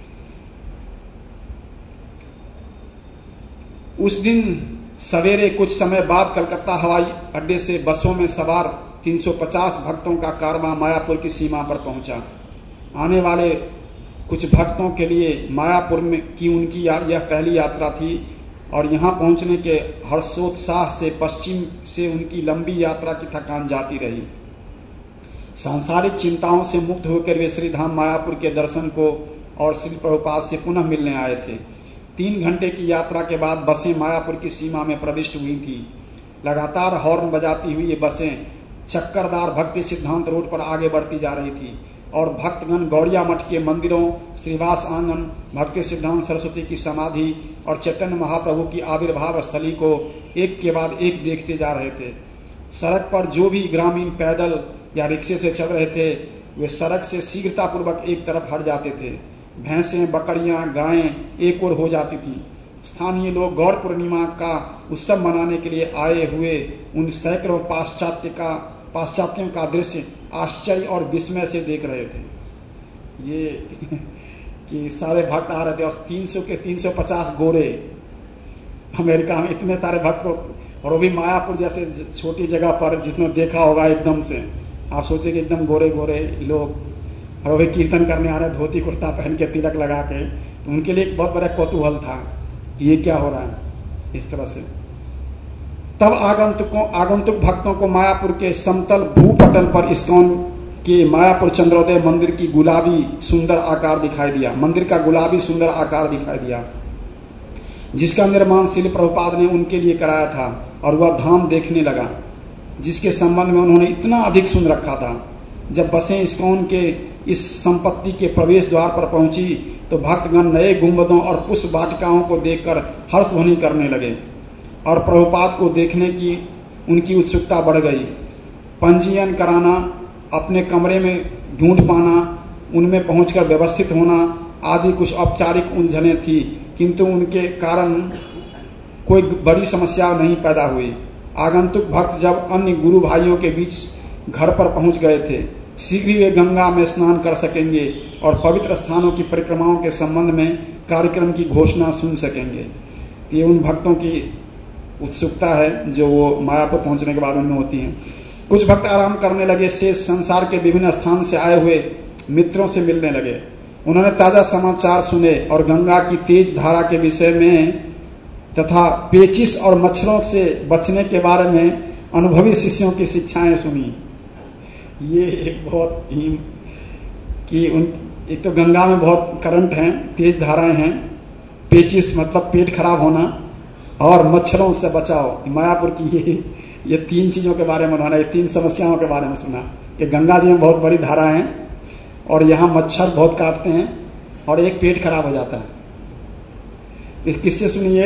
उस दिन सवेरे कुछ समय बाद कलकत्ता हवाई अड्डे से बसों में सवार 350 भक्तों का कारवां मायापुर की सीमा पर पहुंचा। आने वाले कुछ भक्तों के लिए मायापुर में की उनकी यह पहली यात्रा थी और यहां पहुंचने के हर्षोत्साह से पश्चिम से उनकी लंबी यात्रा की थकान जाती रही। सांसारिक चिंताओं से मुक्त होकर वे श्रीधाम मायापुर के दर्शन को और श्री प्रभुपाद से पुनः मिलने आए थे। 3 घंटे की यात्रा के बाद बसें मायापुर की सीमा में प्रविष्ट हुई थी। लगातार हॉर्न बजाती हुई ये बसें चक्करदार भक्ति सिद्धांत रोड पर आगे बढ़ती जा रही थी और भक्तगण गौड़िया मठ के मंदिरों, श्रीवास आंगन, भक्ति सिद्धांत सरस्वती की समाधि और चैतन्य महाप्रभु की आविर्भाव स्थली को एक के बाद एक देखते जा रहे थे। सड़क पर जो भी ग्रामीण पैदल या रिक्शे से चल रहे थे वे सड़क से शीघ्रतापूर्वक एक तरफ हट जाते थे। भैंसें, बकरियां, गायें एक ओर हो जाती थीं। स्थानीय लोग गौर पूर्णिमा का उत्सव मनाने के लिए आए हुए उन सैकड़ों पाश्चात्यों का दृश्य आश्चर्य और विस्मय से देख रहे थे। ये कि सारे भक्त आ रहे थे और 300 के 350 गोरे अमेरिका में, इतने सारे भक्त को, और वो भी मायापुर जैसे छोटी जगह पर, जिसने देखा होगा एकदम से, आप सोचे कि एकदम गोरे गोरे लोग, और वो भी कीर्तन करने आ रहे, धोती कुर्ता पहन के, तिलक लगा के। तो उनके लिए एक बहुत बड़ा कौतूहल था कि ये क्या हो रहा है इस तरह से। तब आगंतुक भक्तों को मायापुर के समतल भूपटल पर इस्कॉन के मायापुर चंद्रोदय मंदिर की गुलाबी सुंदर आकार दिखाई दिया। मंदिर का गुलाबी सुंदर आकार दिखाई दिया, जिसका निर्माण श्रील प्रभुपाद ने उनके लिए कराया था, और वह धाम देखने लगा जिसके संबंध में उन्होंने इतना अधिक सुन रखा था। जब बसें इस्कॉन के इस संपत्ति के प्रवेश द्वार पर पहुंची तो भक्तगण नए गुंबदों और पुष्प वाटिकाओं को देखकर हर्ष ध्वनि करने लगे और प्रभुपाद को देखने की उनकी उत्सुकता बढ़ गई। पंजीयन कराना, अपने कमरे में ढूंढ पाना, उनमें पहुंचकर व्यवस्थित होना आदि कुछ औपचारिक उलझनें थी, किंतु उनके कारण कोई बड़ी समस्या नहीं पैदा हुई। आगंतुक भक्त जब अन्य गुरु भाइयों के बीच घर पर पहुंच गए थे, शीघ्र ही वे गंगा में स्नान कर सकेंगे और पवित्र स्थानों की परिक्रमाओं के संबंध में कार्यक्रम की घोषणा सुन सकेंगे। ये उन भक्तों की उत्सुकता है जो वो मायापुर पहुंचने के बाद उनमें होती है। कुछ भक्त आराम करने लगे, शेष संसार के विभिन्न स्थान से आए हुए मित्रों से मिलने लगे। उन्होंने ताजा समाचार सुने और गंगा की तेज धारा के विषय में तथा पेचिश और मच्छरों से बचने के बारे में अनुभवी शिष्यों की शिक्षाएं सुनी। ये एक बहुत ही कि एक तो गंगा में बहुत करंट हैं, तेज धाराएं हैं, पेचिश मतलब पेट खराब होना, और मच्छरों से बचाओ। मायापुर की ये 3 चीजों के बारे में उन्होंने, ये 3 समस्याओं के बारे में सुना कि गंगा जी में बहुत बड़ी धारा है और यहाँ मच्छर बहुत काटते हैं और एक पेट खराब हो जाता है। किससे सुनिए?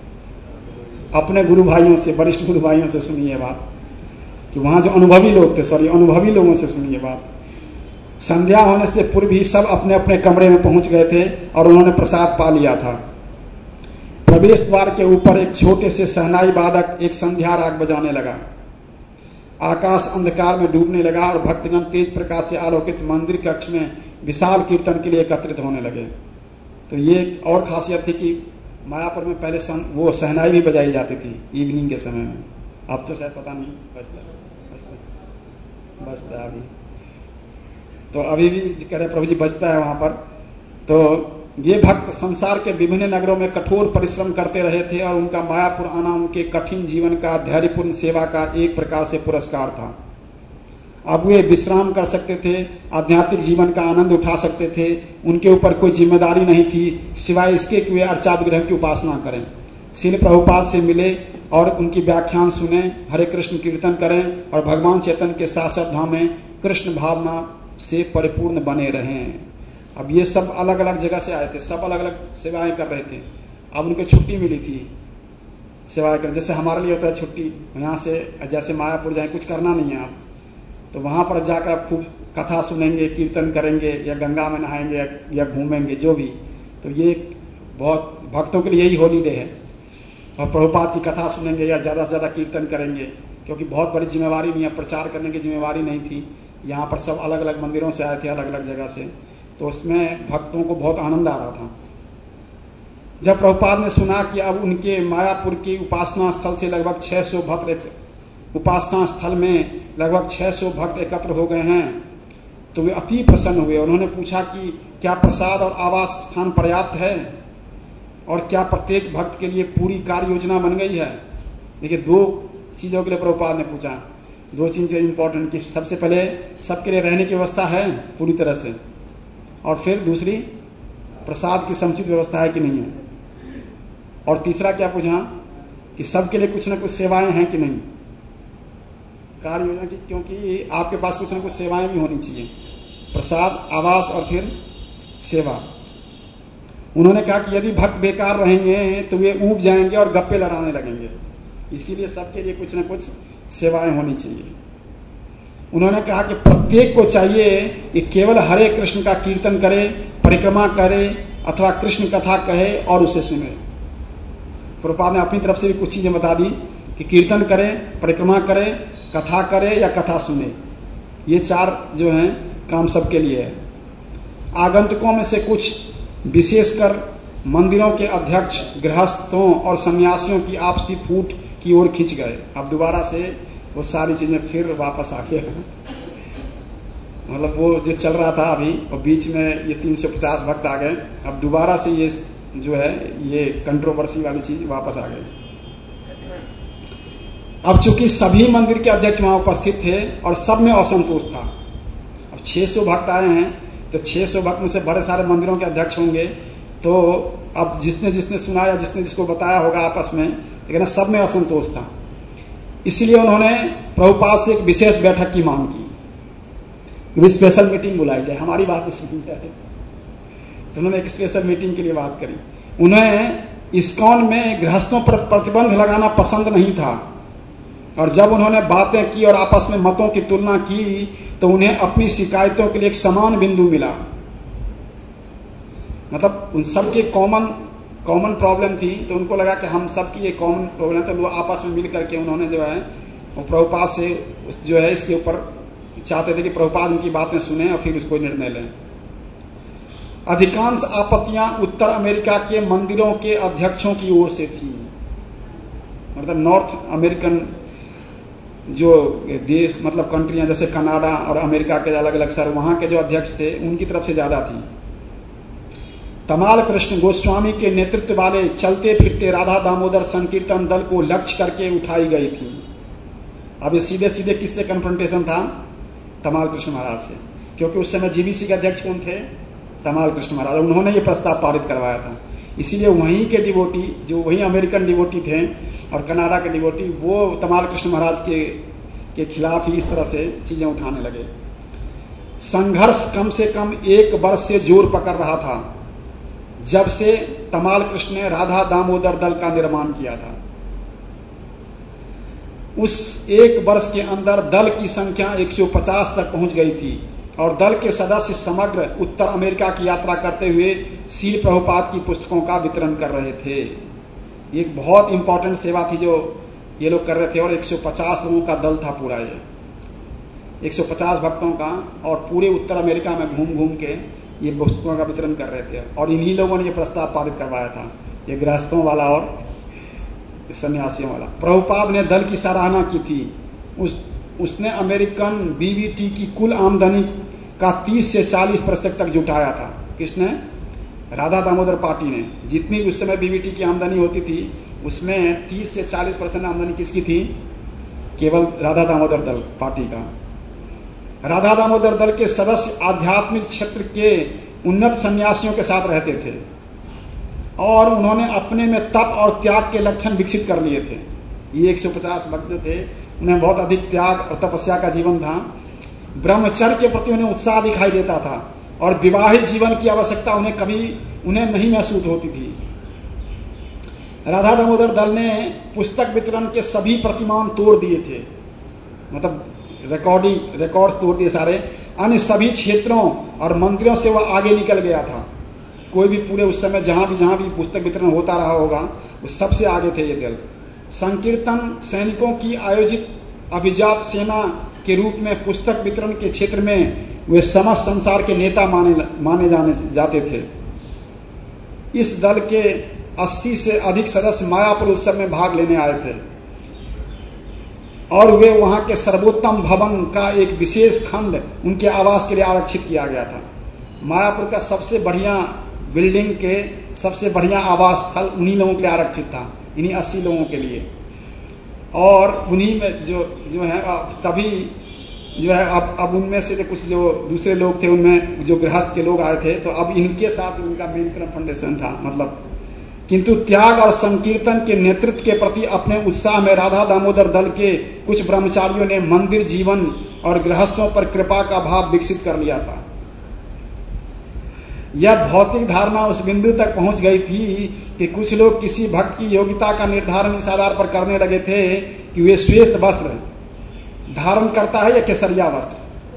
अपने गुरु भाइयों से, वरिष्ठ गुरु भाइयों से सुनिए बात, कि वहां जो अनुभवी लोग थे, अनुभवी लोगों से सुनिए बात। संध्या होने से पूर्व ही सब अपने अपने कमरे में पहुंच गए थे और उन्होंने प्रसाद पा लिया था। प्रवेश द्वार के ऊपर एक छोटे से शहनाई वादक एक संध्या राग बजाने लगा। आकाश अंधकार में डूबने लगा और भक्तगण तेज प्रकाश से आलोकित मंदिर कक्ष में विशाल कीर्तन के लिए एकत्रित होने लगे। तो ये एक और खासियत थी कि मायापुर में पहले वो शहनाई भी बजाई जाती थी इवनिंग के समय में। अब तो शायद पता नहीं बजता अभी, तो अभी भी कह रहे प्रभु जी बजता है वहां पर। तो ये भक्त संसार के विभिन्न नगरों में कठोर परिश्रम करते रहे थे और उनका मायापुर आना उनके कठिन जीवन का धैर्यपूर्ण सेवा का एक प्रकार से पुरस्कार था। अब वे विश्राम कर सकते थे, आध्यात्मिक जीवन का आनंद उठा सकते थे। उनके ऊपर कोई जिम्मेदारी नहीं थी सिवाय इसके कि वे अर्चा विग्रह की उपासना करें, श्रील प्रभुपाद से मिले और उनकी व्याख्यान सुने, हरे कृष्ण कीर्तन करें और भगवान चैतन्य के साथ श्रद्धा में कृष्ण भावना से परिपूर्ण बने रहें। अब ये सब अलग अलग जगह से आए थे, सब अलग अलग सेवाएं कर रहे थे। अब उनको छुट्टी मिली थी सेवाएं कर, जैसे हमारे लिए होता है छुट्टी, यहाँ से जैसे मायापुर जाए, कुछ करना नहीं है आप, तो वहां पर जाकर खूब कथा सुनेंगे, कीर्तन करेंगे या गंगा में नहाएंगे या घूमेंगे, जो भी। तो ये बहुत भक्तों के लिए यही हॉलीडे है, और प्रभुपाद की कथा सुनेंगे या ज़्यादा से ज़्यादा कीर्तन करेंगे, क्योंकि बहुत बड़ी जिम्मेवारी नहीं है, प्रचार करने की जिम्मेवारी नहीं थी। यहाँ पर सब अलग अलग मंदिरों से आए थे, अलग अलग जगह से, तो उसमें भक्तों को बहुत आनंद आ रहा था। जब प्रभुपाद ने सुना कि अब उनके मायापुर की उपासना स्थल से लगभग 600 भक्त, उपासना स्थल में लगभग 600 भक्त एकत्र हो गए हैं, तो वे अति प्रसन्न हुए। उन्होंने पूछा कि क्या प्रसाद और आवास स्थान पर्याप्त है और क्या प्रत्येक भक्त के लिए पूरी कार्य योजना बन गई है। देखिए, 2 चीजों के लिए प्रभुपाद ने पूछा, 2 चीजें इंपॉर्टेंट, कि सबसे पहले सबके लिए रहने की व्यवस्था है पूरी तरह से, और फिर दूसरी प्रसाद की समुचित व्यवस्था है कि नहीं है, और तीसरा क्या पूछा कि सबके लिए कुछ ना कुछ सेवाएं हैं कि नहीं, कार्य योजना की, क्योंकि आपके पास कुछ ना कुछ सेवाएं भी होनी चाहिए, प्रसाद, आवास और फिर सेवा। उन्होंने कहा कि यदि भक्त बेकार रहेंगे तो वे ऊब जाएंगे और गप्पे लड़ाने लगेंगे, इसीलिए सबके लिए कुछ ना कुछ सेवाएं होनी चाहिए। उन्होंने कहा कि प्रत्येक को चाहिए कि केवल हरे कृष्ण का कीर्तन करे, परिक्रमा करे अथवा कृष्ण कथा कहे और उसे सुने। प्रभुपाद ने अपनी तरफ से भी कुछ चीजें बता दी कि कीर्तन करे, परिक्रमा करे, कथा करे या कथा सुने। ये 4 जो हैं काम सबके लिए है। आगंतुकों में से कुछ विशेषकर मंदिरों के अध्यक्ष, गृहस्थों और सन्यासियों की आपसी फूट की ओर खिंच गए। अब दोबारा से वो सारी चीजें फिर वापस आ गया। मतलब वो जो चल रहा था अभी और बीच में ये 350 भक्त आ गए, अब दोबारा से ये जो है ये कंट्रोवर्सी वाली चीज वापस आ गई। अब चूंकि सभी मंदिर के अध्यक्ष वहां उपस्थित थे और सब में असंतोष था। अब 600 भक्त आए हैं तो 600 भक्त में से बड़े सारे मंदिरों के अध्यक्ष होंगे, तो अब जिसने जिसने सुनाया, जिसने जिसको बताया होगा आपस में, लेकिन सब में असंतोष था। इसलिए उन्होंने प्रभुपाद से एक विशेष बैठक की मांग की, स्पेशल मीटिंग बुलाई जाए, हमारी बात भी सुनी जाए। तो उन्होंने एक स्पेशल मीटिंग के लिए बात करी। उन्हें इस्कॉन में गृहस्थों पर प्रतिबंध लगाना पसंद नहीं था, और जब उन्होंने बातें की और आपस में मतों की तुलना की तो उन्हें अपनी शिकायतों के लिए एक समान बिंदु मिला। मतलब उन सबके कॉमन प्रॉब्लम थी, तो उनको लगा कि हम सबकी एक कॉमन प्रॉब्लम, तो वो आपस में मिल करके उन्होंने जो है वो प्रभुपाद से जो है इसके ऊपर चाहते थे कि प्रभुपाद उनकी बातें सुने और फिर उसको निर्णय लें। अधिकांश आपत्तियां उत्तर अमेरिका के मंदिरों के अध्यक्षों की ओर से थी। मतलब नॉर्थ अमेरिकन जो देश, मतलब कंट्रियां जैसे कनाडा और अमेरिका के अलग अलग शहर, वहां के जो अध्यक्ष थे उनकी तरफ से ज्यादा थी। तमाल कृष्ण गोस्वामी के नेतृत्व वाले चलते फिरते राधा दामोदर संकीर्तन दल को लक्ष्य करके उठाई गई थी। अब ये सीधे सीधे किससे कन्फ्रंटेशन था? तमाल कृष्ण महाराज से, क्योंकि उस समय जीबीसी के अध्यक्ष कौन थे? तमाल कृष्ण महाराज। उन्होंने ये प्रस्ताव पारित करवाया था। इसीलिए वहीं के डिवोटी, जो वहीं अमेरिकन डिवोटी थे और कनाडा के डिवोटी, वो तमाल कृष्ण महाराज के खिलाफ ही इस तरह से चीजें उठाने लगे। संघर्ष कम से कम 1 वर्ष से जोर पकड़ रहा था, जब से तमाल कृष्ण ने राधा दामोदर दल का निर्माण किया था। उस 1 वर्ष के अंदर दल की संख्या 150 तक पहुंच गई थी और दल के सदस्य समग्र उत्तर अमेरिका की यात्रा करते हुए श्रील प्रभुपाद की पुस्तकों का वितरण कर रहे थे। ये एक बहुत इंपॉर्टेंट सेवा थी जो ये लोग कर रहे थे, और 150 लोगों का दल था पूरा, ये 150 भक्तों का, और पूरे उत्तर अमेरिका में घूम घूम के ये पुस्तकों का वितरण कर रहे थे। और इन्हीं लोगों ने ये प्रस्ताव पारित करवाया था, ये गृहस्थों वाला और सन्यासियों वाला। प्रभुपाद ने दल की सराहना की थी। उसने अमेरिकन बीबीटी की कुल आमदनी का 30 से 40% तक जुटाया था। किसने? राधा दामोदर पार्टी ने। जितनी उस समय बीबीटी की आमदनी होती थी उसमें 30 से 40% आमदनी किसकी थी? केवल राधा दामोदर दल पार्टी का। राधा दामोदर दल के सदस्य आध्यात्मिक क्षेत्र के उन्नत सन्यासियों के साथ रहते थे और उन्होंने अपने में तप और त्याग के लक्षण विकसित कर लिए थे। ये 150 भक्त जो थे उन्हें बहुत अधिक त्याग और तपस्या का जीवन था। ब्रह्मचर्य के प्रति उन्हें उत्साह दिखाई देता था और विवाहित जीवन की आवश्यकता उन्हें नहीं महसूस होती थी। राधा दामोदर दल ने पुस्तक वितरण के सभी प्रतिमान तोड़ दिए थे, मतलब रिकॉर्ड तोड़ दिए सारे। अन्य सभी क्षेत्रों और मंदिरों से वह आगे निकल गया था। कोई भी पूरे उस समय जहां भी पुस्तक वितरण होता रहा होगा वो सबसे आगे थे ये दल। संकीर्तन सैनिकों की आयोजित अभिजात सेना के रूप में पुस्तक वितरण के क्षेत्र में वे समस्त संसार के नेता माने जाते थे। इस दल के 80 से अधिक सदस्य मायापुर उत्सव में भाग लेने आए थे और वे वहां के सर्वोत्तम भवन का एक विशेष खंड उनके आवास के लिए आरक्षित किया गया था। मायापुर का सबसे बढ़िया बिल्डिंग के सबसे बढ़िया आवास स्थल उन्हीं लोगों के लिए आरक्षित था, इन्हीं 80 लोगों के लिए। और उन्हीं में जो है तभी जो है अब उनमें से कुछ जो दूसरे लोग थे उनमें जो गृहस्थ के लोग आए थे, तो अब इनके साथ उनका मेन कन्फ्रंटेशन था मतलब। किंतु त्याग और संकीर्तन के नेतृत्व के प्रति अपने उत्साह में राधा दामोदर दल के कुछ ब्रह्मचारियों ने मंदिर जीवन और गृहस्थों पर कृपा का भाव विकसित कर लिया था। यह भौतिक धारणा उस बिंदु तक पहुंच गई थी कि कुछ लोग किसी भक्त की योग्यता का निर्धारण इस आधार पर करने लगे थे कि वे श्वेत वस्त्र धारण करता है या केसरिया वस्त्र,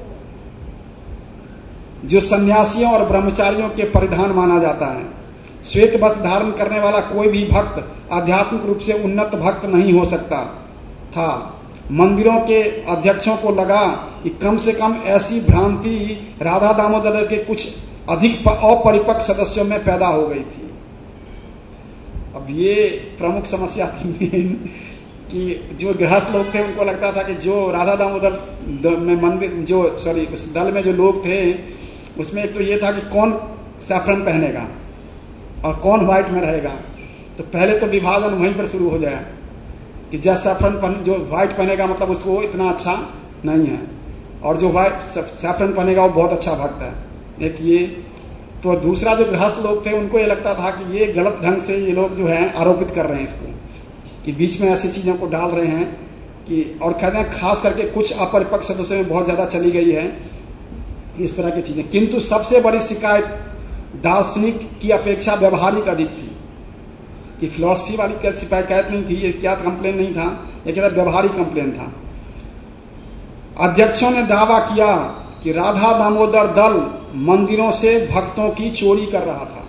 जो सन्यासियों और ब्रह्मचारियों के परिधान माना जाता है। श्वेत वस्त्र धारण करने वाला कोई भी भक्त आध्यात्मिक रूप से उन्नत भक्त नहीं हो सकता था। मंदिरों के अध्यक्षों को लगा कि कम से कम ऐसी भ्रांति राधा दामोदर के कुछ अधिक अपरिपक्व सदस्यों में पैदा हो गई थी। अब ये प्रमुख समस्या थी कि जो गृहस्थ लोग थे उनको लगता था कि जो राधा दामोदर में मंदिर उस दल में जो लोग थे उसमें एक तो ये था कि कौन सैफरन पहनेगा और कौन व्हाइट में रहेगा। तो पहले तो विभाजन वहीं पर शुरू हो जाए कि जैसा सैफरन जो व्हाइट पहनेगा मतलब उसको इतना अच्छा नहीं है, और जो व्हाइट सैफरन पहनेगा वो बहुत अच्छा भक्त है। एक ये तो दूसरा जो गृहस्थ लोग थे उनको ये लगता था कि ये गलत ढंग से ये लोग जो है आरोपित कर रहे हैं इसको, कि बीच में ऐसी चीजों को डाल रहे हैं कि, और कहते हैं खास करके कुछ अपरिपक्व सदस्यों में बहुत ज्यादा चली गई है इस तरह की चीजें। किंतु सबसे बड़ी शिकायत दार्शनिक की अपेक्षा व्यवहारिक अधिक थी, कि फिलॉसफी वाली शिकायत नहीं थी, ये क्या कंप्लेन नहीं था, ये क्या व्यवहारिक कंप्लेन था। अध्यक्षों ने दावा किया कि राधा दामोदर दल मंदिरों से भक्तों की चोरी कर रहा था,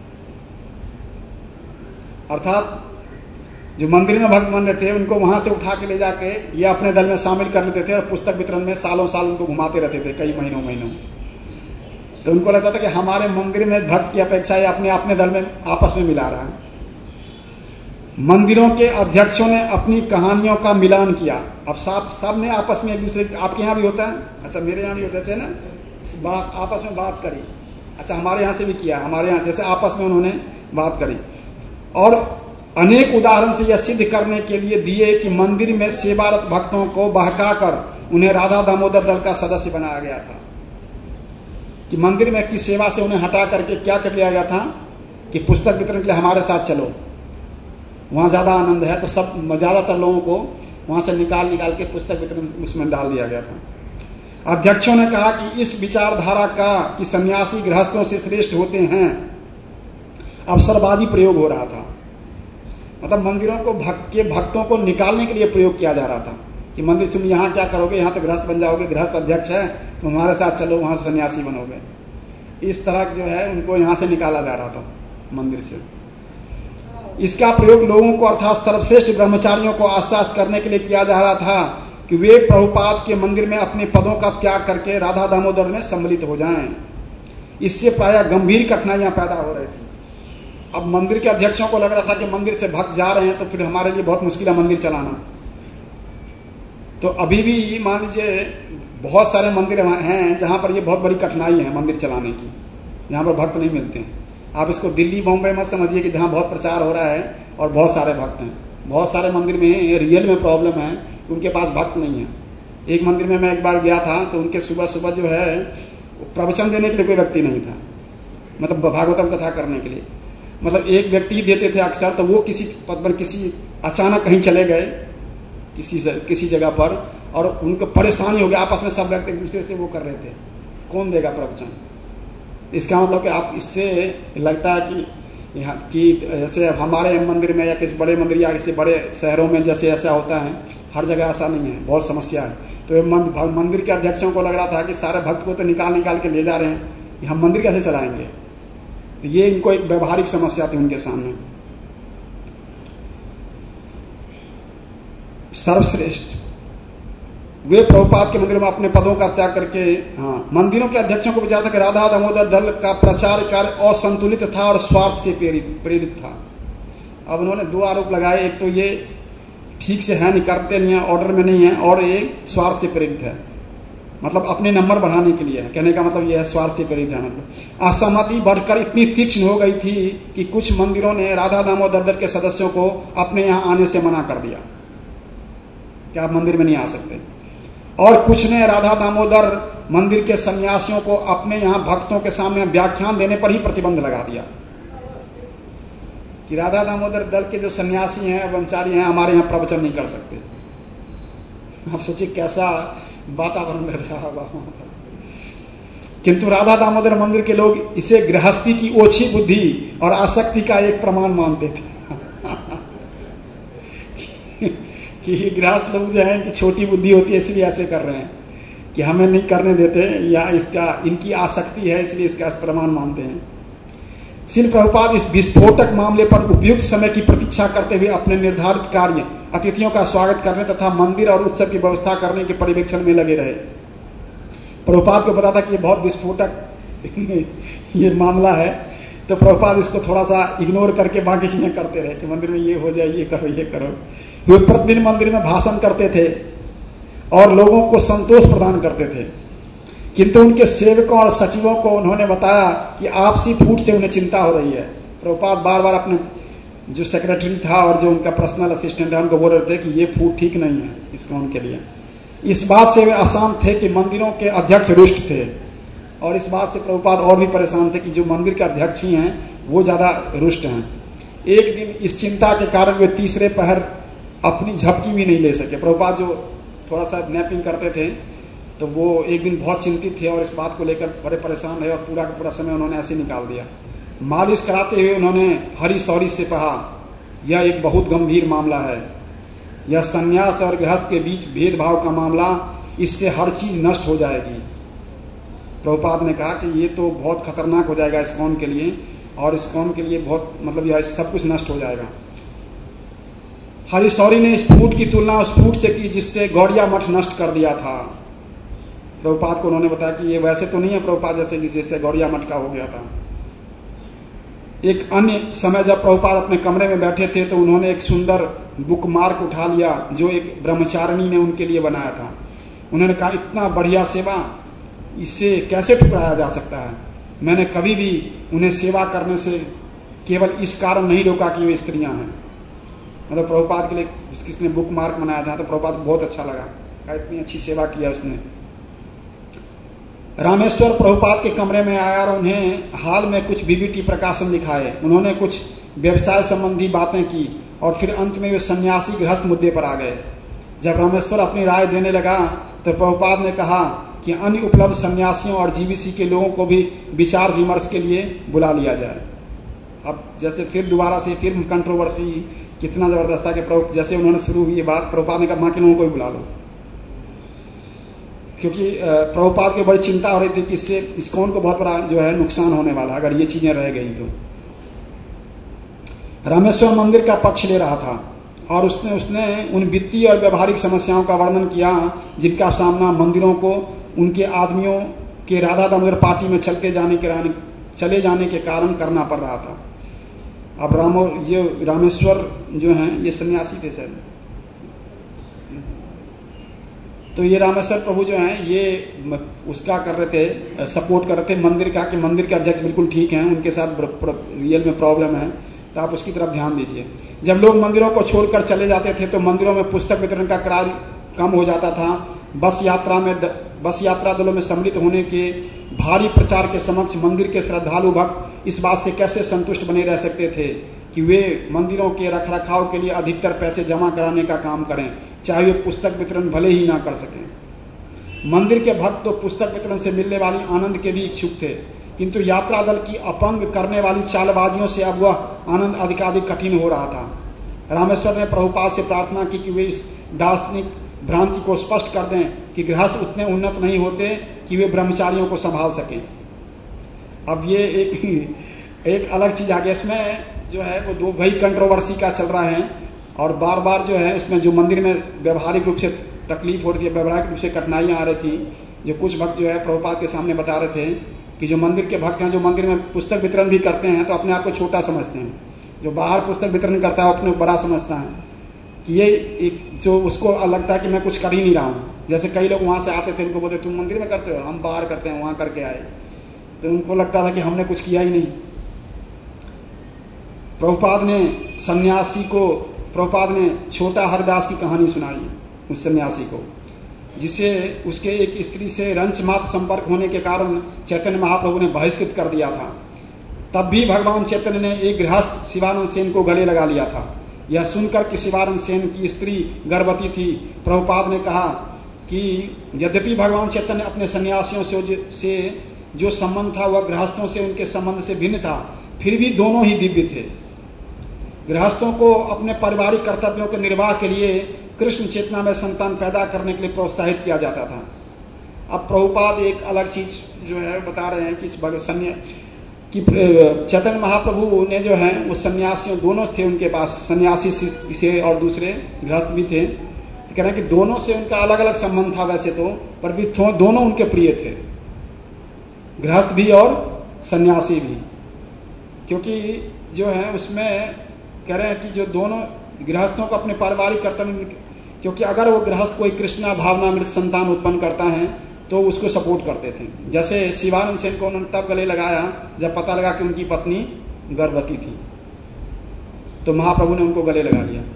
अर्थात जो मंदिर में भक्त बन रहे थे उनको वहां से उठा के ले जाके ये अपने दल में शामिल कर लेते थे और पुस्तक वितरण में सालों साल उनको घुमाते रहते थे, कई महीनों। तो उनको लगता था कि हमारे मंदिर में भक्त की अपेक्षा ये अपने दल में आपस में मिला रहा है। मंदिरों के अध्यक्षों ने अपनी कहानियों का मिलान किया। अब सब ने आपस में एक दूसरे, आपके यहाँ भी होता है, अच्छा मेरे यहाँ भी होता है ना, आपस में बात करी, अच्छा हमारे यहाँ से भी किया, हमारे यहाँ जैसे आपस में उन्होंने बात करी, और अनेक उदाहरण से यह सिद्ध करने के लिए दिए कि मंदिर में सेवारत भक्तों को बहकाकर उन्हें राधा दामोदर दल का सदस्य बनाया गया था। कि मंदिर में की सेवा से उन्हें हटा करके क्या कर लिया गया था कि पुस्तक वितरण के लिए हमारे साथ चलो, वहां ज्यादा आनंद है, तो सब ज्यादातर लोगों को वहां से निकाल के पुस्तक वितरण उसमें डाल दिया गया था। अध्यक्षों ने कहा कि इस विचारधारा का कि सन्यासी गृहस्थों से श्रेष्ठ होते हैं अवसरवादी प्रयोग हो रहा था। मतलब मंदिरों को भक्तों को निकालने के लिए प्रयोग किया जा रहा था कि मंदिर तुम यहाँ क्या करोगे, यहाँ तो गृहस्थ बन जाओगे, गृहस्थ अध्यक्ष है, तुम हमारे साथ चलो, वहां से सन्यासी बनोगे। इस तरह जो है उनको यहाँ से निकाला जा रहा था मंदिर से। इसका प्रयोग लोगों को अर्थात सर्वश्रेष्ठ ब्रह्मचारियों को आश्वास करने के लिए किया जा रहा था कि वे प्रभुपाद के मंदिर में अपने पदों का त्याग करके राधा दामोदर में सम्मिलित हो जाएं। इससे प्रायः गंभीर कठिनाइयां पैदा हो रही थी। अब मंदिर के अध्यक्षों को लग रहा था कि मंदिर से भक्त जा रहे हैं तो फिर हमारे लिए बहुत मुश्किल है मंदिर चलाना। तो अभी भी मान लीजिए बहुत सारे मंदिर हैं जहां पर ये बहुत बड़ी कठिनाई है मंदिर चलाने की, जहां पर भक्त नहीं मिलते हैं। आप इसको दिल्ली बॉम्बे मत समझिए कि जहां बहुत प्रचार हो रहा है और बहुत सारे भक्त हैं। बहुत सारे मंदिर में रियल में प्रॉब्लम है, उनके पास भक्त नहीं है। एक मंदिर में मैं एक बार गया था तो उनके सुबह सुबह जो है प्रवचन देने के लिए कोई व्यक्ति नहीं था, मतलब भागवतम कथा करने के लिए, मतलब एक व्यक्ति ही देते थे अक्सर। तो वो किसी पद पर किसी अचानक कहीं चले गए किसी जगह पर, और उनको परेशानी हो गई, आपस में सब व्यक्ति एक दूसरे से वो कर रहे थे कौन देगा प्रवचन। इसका मतलब कि आप इससे लगता है कि यहाँ की जैसे हमारे मंदिर में या किसी बड़े मंदिर या किसी बड़े शहरों में जैसे ऐसा होता है, हर जगह ऐसा नहीं है, बहुत समस्या है। तो मंदिर के अध्यक्षों को लग रहा था कि सारे भक्त को तो निकाल के ले जा रहे हैं, हम मंदिर कैसे चलाएंगे। तो ये इनको एक व्यवहारिक समस्या थी उनके सामने। सर्वश्रेष्ठ वे प्रभुपाद के मंदिर में अपने पदों का त्याग करके, मंदिरों के अध्यक्षों को विचार था कि राधा दामोदर दल का प्रचार कार्य असंतुलित था और स्वार्थ से प्रेरित था। अब उन्होंने दो आरोप लगाए, एक तो ये ठीक से है नहीं, करते नहीं है, ऑर्डर में नहीं है, और एक स्वार्थ से प्रेरित है, मतलब अपने नंबर बढ़ाने के लिए। कहने का मतलब यह है स्वार्थ से प्रेरित है। मतलब असहमति बढ़कर इतनी तीक्ष्ण हो गई थी कि कुछ मंदिरों ने राधा दामोदर दल के सदस्यों को अपने यहां आने से मना कर दिया कि आप मंदिर में नहीं आ सकते, और कुछ ने राधा दामोदर मंदिर के सन्यासियों को अपने यहां भक्तों के सामने व्याख्यान देने पर ही प्रतिबंध लगा दिया कि राधा दामोदर दल के जो सन्यासी हैं, ब्रह्मचारी हैं, हमारे यहां प्रवचन नहीं कर सकते। आप सोचिए कैसा वातावरण में रहा होगा। किंतु राधा दामोदर मंदिर के लोग इसे गृहस्थी की ओछी बुद्धि और आसक्ति का एक प्रमाण मानते थे कि गृहस्थ लोग जो हैं कि छोटी बुद्धि होती है इसलिए ऐसे कर रहे हैं कि हमें नहीं करने देते, या इनकी आसक्ति है इसलिए इसका प्रमाण मानते हैं। श्रील प्रभुपाद इस विस्फोटक मामले पर उपयुक्त समय की प्रतीक्षा करते हुए अपने निर्धारित कार्य, अतिथियों का स्वागत करने तथा मंदिर और उत्सव की व्यवस्था करने के पर्यवेक्षण में लगे रहे। प्रभुपाद को पता था कि ये बहुत विस्फोटक ये मामला है, तो प्रभुपाद इसको थोड़ा सा इग्नोर करके बाकी चीजें करते रहे कि मंदिर में ये हो जाए, ये करो, ये करो। वे प्रतिदिन मंदिर में भाषण करते थे और लोगों को संतोष प्रदान करते थे, किंतु उनके सेवकों और सचिवों को उन्होंने बताया कि आपसी फूट से उन्हें चिंता हो रही है। प्रभुपाद बार बार अपने जो सेक्रेटरी था और जो उनका पर्सनल असिस्टेंट है उनको बोल रहे थे कि ये फूट ठीक नहीं है इसको उनके लिए। इस बात से वे अशांत थे कि मंदिरों के अध्यक्ष रुष्ट थे, और इस बात से प्रभुपाद और भी परेशान थे कि जो मंदिर के अध्यक्ष ही हैं वो ज्यादा रुष्ट हैं। एक दिन इस चिंता के कारण वे तीसरे पहर अपनी झपकी भी नहीं ले सके। प्रभुपाद जो थोड़ा सा नैपिंग करते थे तो वो एक दिन बहुत चिंतित थे और इस बात को लेकर बड़े परेशान रहे, और पूरा का पूरा समय उन्होंने ऐसे निकाल दिया। मालिश कराते हुए उन्होंने हरी सौरी से कहा, यह एक बहुत गंभीर मामला है, यह सन्यास और गृहस्थ के बीच भेदभाव का मामला, इससे हर चीज नष्ट हो जाएगी। प्रभुपाद ने कहा कि ये तो बहुत खतरनाक हो जाएगा इस्कॉन के लिए, और इस्कॉन के लिए बहुत मतलब यह सब कुछ नष्ट हो जाएगा। हरी सौरी ने इस फूट की तुलना उस फूट से की जिससे गौड़िया मठ नष्ट कर दिया था। प्रभुपाद को उन्होंने बताया कि ये वैसे तो नहीं है प्रभुपाद जैसे गौड़िया मठ का हो गया था। एक अन्य समय जब प्रभुपाद अपने कमरे में बैठे थे तो उन्होंने एक सुंदर बुकमार्क उठा लिया जो एक ब्रह्मचारिणी ने उनके लिए बनाया था। उन्होंने कहा, इतना बढ़िया सेवा, इससे कैसे ठुकराया जा सकता है। मैंने कभी भी उन्हें सेवा करने से केवल इस कारण नहीं रोका कि वे स्त्रियां हैं। मतलब प्रभुपाद के लिए किसने बुक मार्क बनाया था तो प्रभुपाद को बहुत अच्छा लगा, कहा इतनी अच्छी सेवा किया उसने। रामेश्वर प्रभुपाद के कमरे में आया और उन्हें हाल में कुछ बीबीटी प्रकाशन दिखाए। उन्होंने कुछ व्यवसाय संबंधी बातें की और फिर अंत में वे सन्यासी गृहस्थ मुद्दे पर आ गए। जब रामेश्वर अपनी राय देने लगा तो प्रभुपाद ने कहा कि अन्य उपलब्ध सन्यासियों और जीबीसी के लोगों को भी विचार विमर्श के लिए बुला लिया जाए। अब जैसे फिर दोबारा से फिर कंट्रोवर्सी कितना जबरदस्त था कि जैसे उन्होंने शुरू हुई ये बात, प्रभुपाद ने कहा बाकी लोगों को भी बुला लो, क्योंकि प्रभुपाद की बड़ी चिंता हो रही थी कि इससे इस्कॉन को बहुत बड़ा जो है नुकसान होने वाला अगर ये चीजें रह गई तो। रामेश्वर मंदिर का पक्ष ले रहा था और उसने उन वित्तीय और व्यवहारिक समस्याओं का वर्णन किया जिनका सामना मंदिरों को उनके आदमियों के राधा दामोदर पार्टी में चले जाने के कारण करना पड़ रहा था। अब रामेश्वर जो हैं ये सन्यासी थे शायद, तो ये रामेश्वर प्रभु जो हैं ये उसका कर रहे थे, सपोर्ट कर रहे थे मंदिर का कि मंदिर के अध्यक्ष बिल्कुल ठीक हैं, उनके साथ रियल में प्रॉब्लम है तो आप उसकी तरफ ध्यान दीजिए। जब लोग मंदिरों को छोड़कर चले जाते थे तो मंदिरों में पुस्तक वितरण का किराया कम हो जाता था। बस यात्रा दलों में सम्मिलित होने के भारी प्रचार के समक्ष मंदिर के श्रद्धालु भक्त इस बात से कैसे संतुष्ट बने रह सकते थे कि वे मंदिरों के रखरखाव के लिए अधिकतर पैसे जमा कराने का काम करें, चाहे वे पुस्तक वितरण भले ही ना कर सकें। मंदिर के भक्त तो पुस्तक वितरण से मिलने वाली आनंद के भी इच्छुक थे, किंतु यात्रा दल की अपंग करने वाली चालबाजियों से अब वह आनंद अधिकाधिक कठिन हो रहा था। रामेश्वर ने प्रभुपाद से प्रार्थना की कि वे इस दार्शनिक भ्रांति को स्पष्ट कर दें कि गृहस्थ उतने उन्नत नहीं होते कि वे ब्रह्मचारियों को संभाल सकें। अब ये एक अलग चीज आ गया इसमें जो है वो दो भाई कंट्रोवर्सी का चल रहा है और बार बार जो है इसमें जो मंदिर में व्यवहारिक रूप से तकलीफ हो रही थी, व्यवहारिक रूप से कठिनाइयां आ रही थी, जो कुछ भक्त जो है प्रभुपाद के सामने बता रहे थे कि जो मंदिर के भक्त हैं जो मंदिर में पुस्तक वितरण भी करते हैं तो अपने आप को छोटा समझते हैं, जो बाहर पुस्तक वितरण करता है अपने बड़ा समझता है कि ये एक जो उसको लगता है कि मैं कुछ कर ही नहीं रहा हूँ। जैसे कई लोग वहां से आते थे, उनको बोलते तुम मंदिर में करते हो, हम बाहर करते हैं, वहां करके आए, तो उनको लगता था कि हमने कुछ किया ही नहीं। प्रभुपाद ने छोटा हरदास की कहानी सुनाई उस सन्यासी को, जिसे उसके एक स्त्री से रंच मात्र संपर्क होने के कारण चैतन्य महाप्रभु ने बहिष्कृत कर दिया था। तब भी भगवान चैतन्य ने एक गृहस्थ शिवानंद सेन को गले लगा लिया था। यह सुनकर कि शिवानंद सेन की स्त्री गर्भवती थी, प्रभुपाद ने कहा कि यद्यपि भगवान चैतन्य अपने सन्यासियों से जो संबंध था वह गृहस्थों से उनके संबंध से भिन्न था, फिर भी दोनों ही दिव्य थे। गृहस्थों को अपने पारिवारिक कर्तव्यों के निर्वाह के लिए कृष्ण चेतना में संतान पैदा करने के लिए प्रोत्साहित किया जाता था। अब प्रभुपाद एक अलग चीज जो है बता रहे हैं कि इस कि चैतन्य महाप्रभु ने जो है वो सन्यासियों दोनों थे उनके पास, सन्यासी थे और दूसरे गृहस्थ भी थे। तो कह रहे हैं कि दोनों से उनका अलग अलग संबंध था वैसे तो, पर भी दोनों उनके प्रिय थे, गृहस्थ भी और सन्यासी भी। क्योंकि जो है उसमें कह रहे हैं कि जो दोनों गृहस्थों को अपने पारिवारिक कर्तव्य, क्योंकि अगर वो गृहस्थ कोई कृष्णा भावनामृत संतान उत्पन्न करता है तो उसको सपोर्ट करते थे। जैसे शिवानंद सेन को उन्होंने तब गले लगाया जब पता लगा कि उनकी पत्नी गर्भवती थी, तो महाप्रभु ने उनको गले लगा लिया।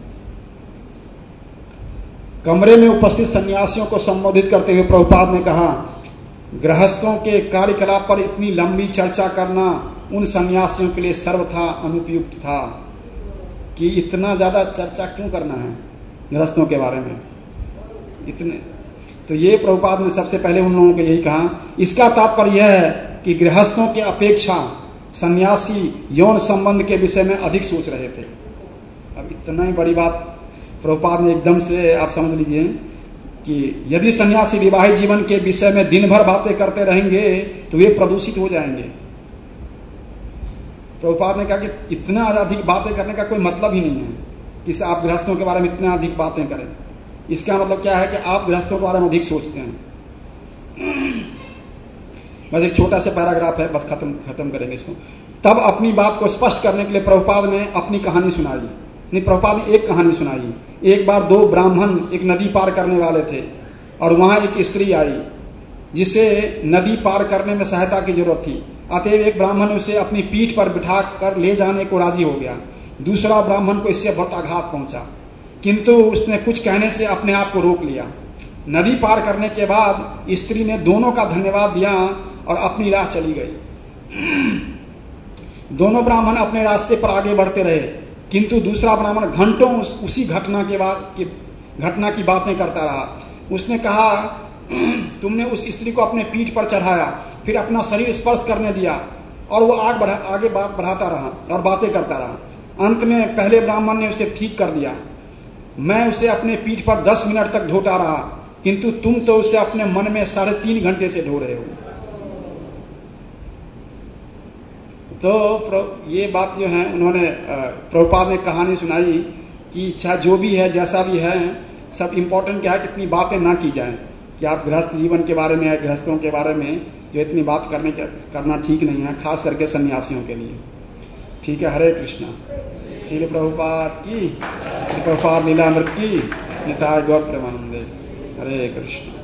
कमरे में उपस्थित सन्यासियों को संबोधित करते हुए प्रभुपाद ने कहा, गृहस्थों के कार्यकलाप पर इतनी लंबी चर्चा करना उन सन्यासियों के लिए सर्वथा अनुपयुक्त था। कि इतना ज्यादा चर्चा क्यों करना है गृहस्थों के बारे में इतने। तो ये प्रभुपाद ने सबसे पहले उन लोगों को यही कहा। इसका तात्पर्य यह है कि गृहस्थों की अपेक्षा सन्यासी यौन संबंध के विषय में अधिक सोच रहे थे। अब इतना ही बड़ी बात प्रभुपाद ने एकदम से, आप समझ लीजिए कि यदि सन्यासी विवाहित जीवन के विषय में दिन भर बातें करते रहेंगे तो वे प्रदूषित हो जाएंगे। प्रभुपाद ने कहा कि इतना अधिक बातें करने का कोई मतलब ही नहीं है कि आप गृहस्थों के बारे में इतना अधिक बातें करें। इसका मतलब क्या है कि आप गृहस्थों के बारे में अधिक सोचते हैं। बस एक छोटा सा पैराग्राफ है, बस खत्म करेंगे इसको। तब अपनी बात को स्पष्ट करने के लिए प्रभुपाद ने अपनी कहानी सुनाई। नहीं, प्रभुपाद ने एक कहानी सुनाई। एक बार दो ब्राह्मण एक नदी पार करने वाले थे और वहां एक स्त्री आई जिसे नदी पार करने में सहायता की जरूरत थी। अतएव एक ब्राह्मण ने उसे अपनी पीठ पर बिठा कर ले जाने को राजी हो गया। दूसरा ब्राह्मण को इससे बहुत आघात पहुंचा, किंतु उसने कुछ कहने से अपने आप को रोक लिया। नदी पार करने के बाद स्त्री ने दोनों का धन्यवाद दिया और अपनी राह चली गई। दोनों ब्राह्मण अपने रास्ते पर आगे बढ़ते रहे, किंतु दूसरा ब्राह्मण घंटों उसी घटना की बातें करता रहा। उसने कहा, तुमने उस स्त्री को अपने पीठ पर चढ़ाया, फिर अपना शरीर स्पर्श करने दिया और वो आगे बात बढ़ाता रहा और बातें करता रहा। अंत में पहले ब्राह्मण ने उसे ठीक कर दिया। मैं उसे अपने पीठ पर 10 मिनट तक ढोता रहा, किंतु तुम तो उसे अपने मन में 3.5 घंटे से ढो रहे हो। तो ये बात जो है उन्होंने प्रभुपाद ने कहानी सुनाई कि चाहे जो भी है जैसा भी है, सब इम्पोर्टेंट क्या है कि इतनी बातें ना की जाए कि आप गृहस्थ जीवन के बारे में, गृहस्थों के बारे में जो इतनी बात करना ठीक नहीं है, खास करके सन्यासियों के लिए। ठीक है, हरे कृष्णा। श्री प्रभुपाद की, श्री प्रभुपाद लीलामृत की, निताय गौर प्रेमानंदे। हरे कृष्ण।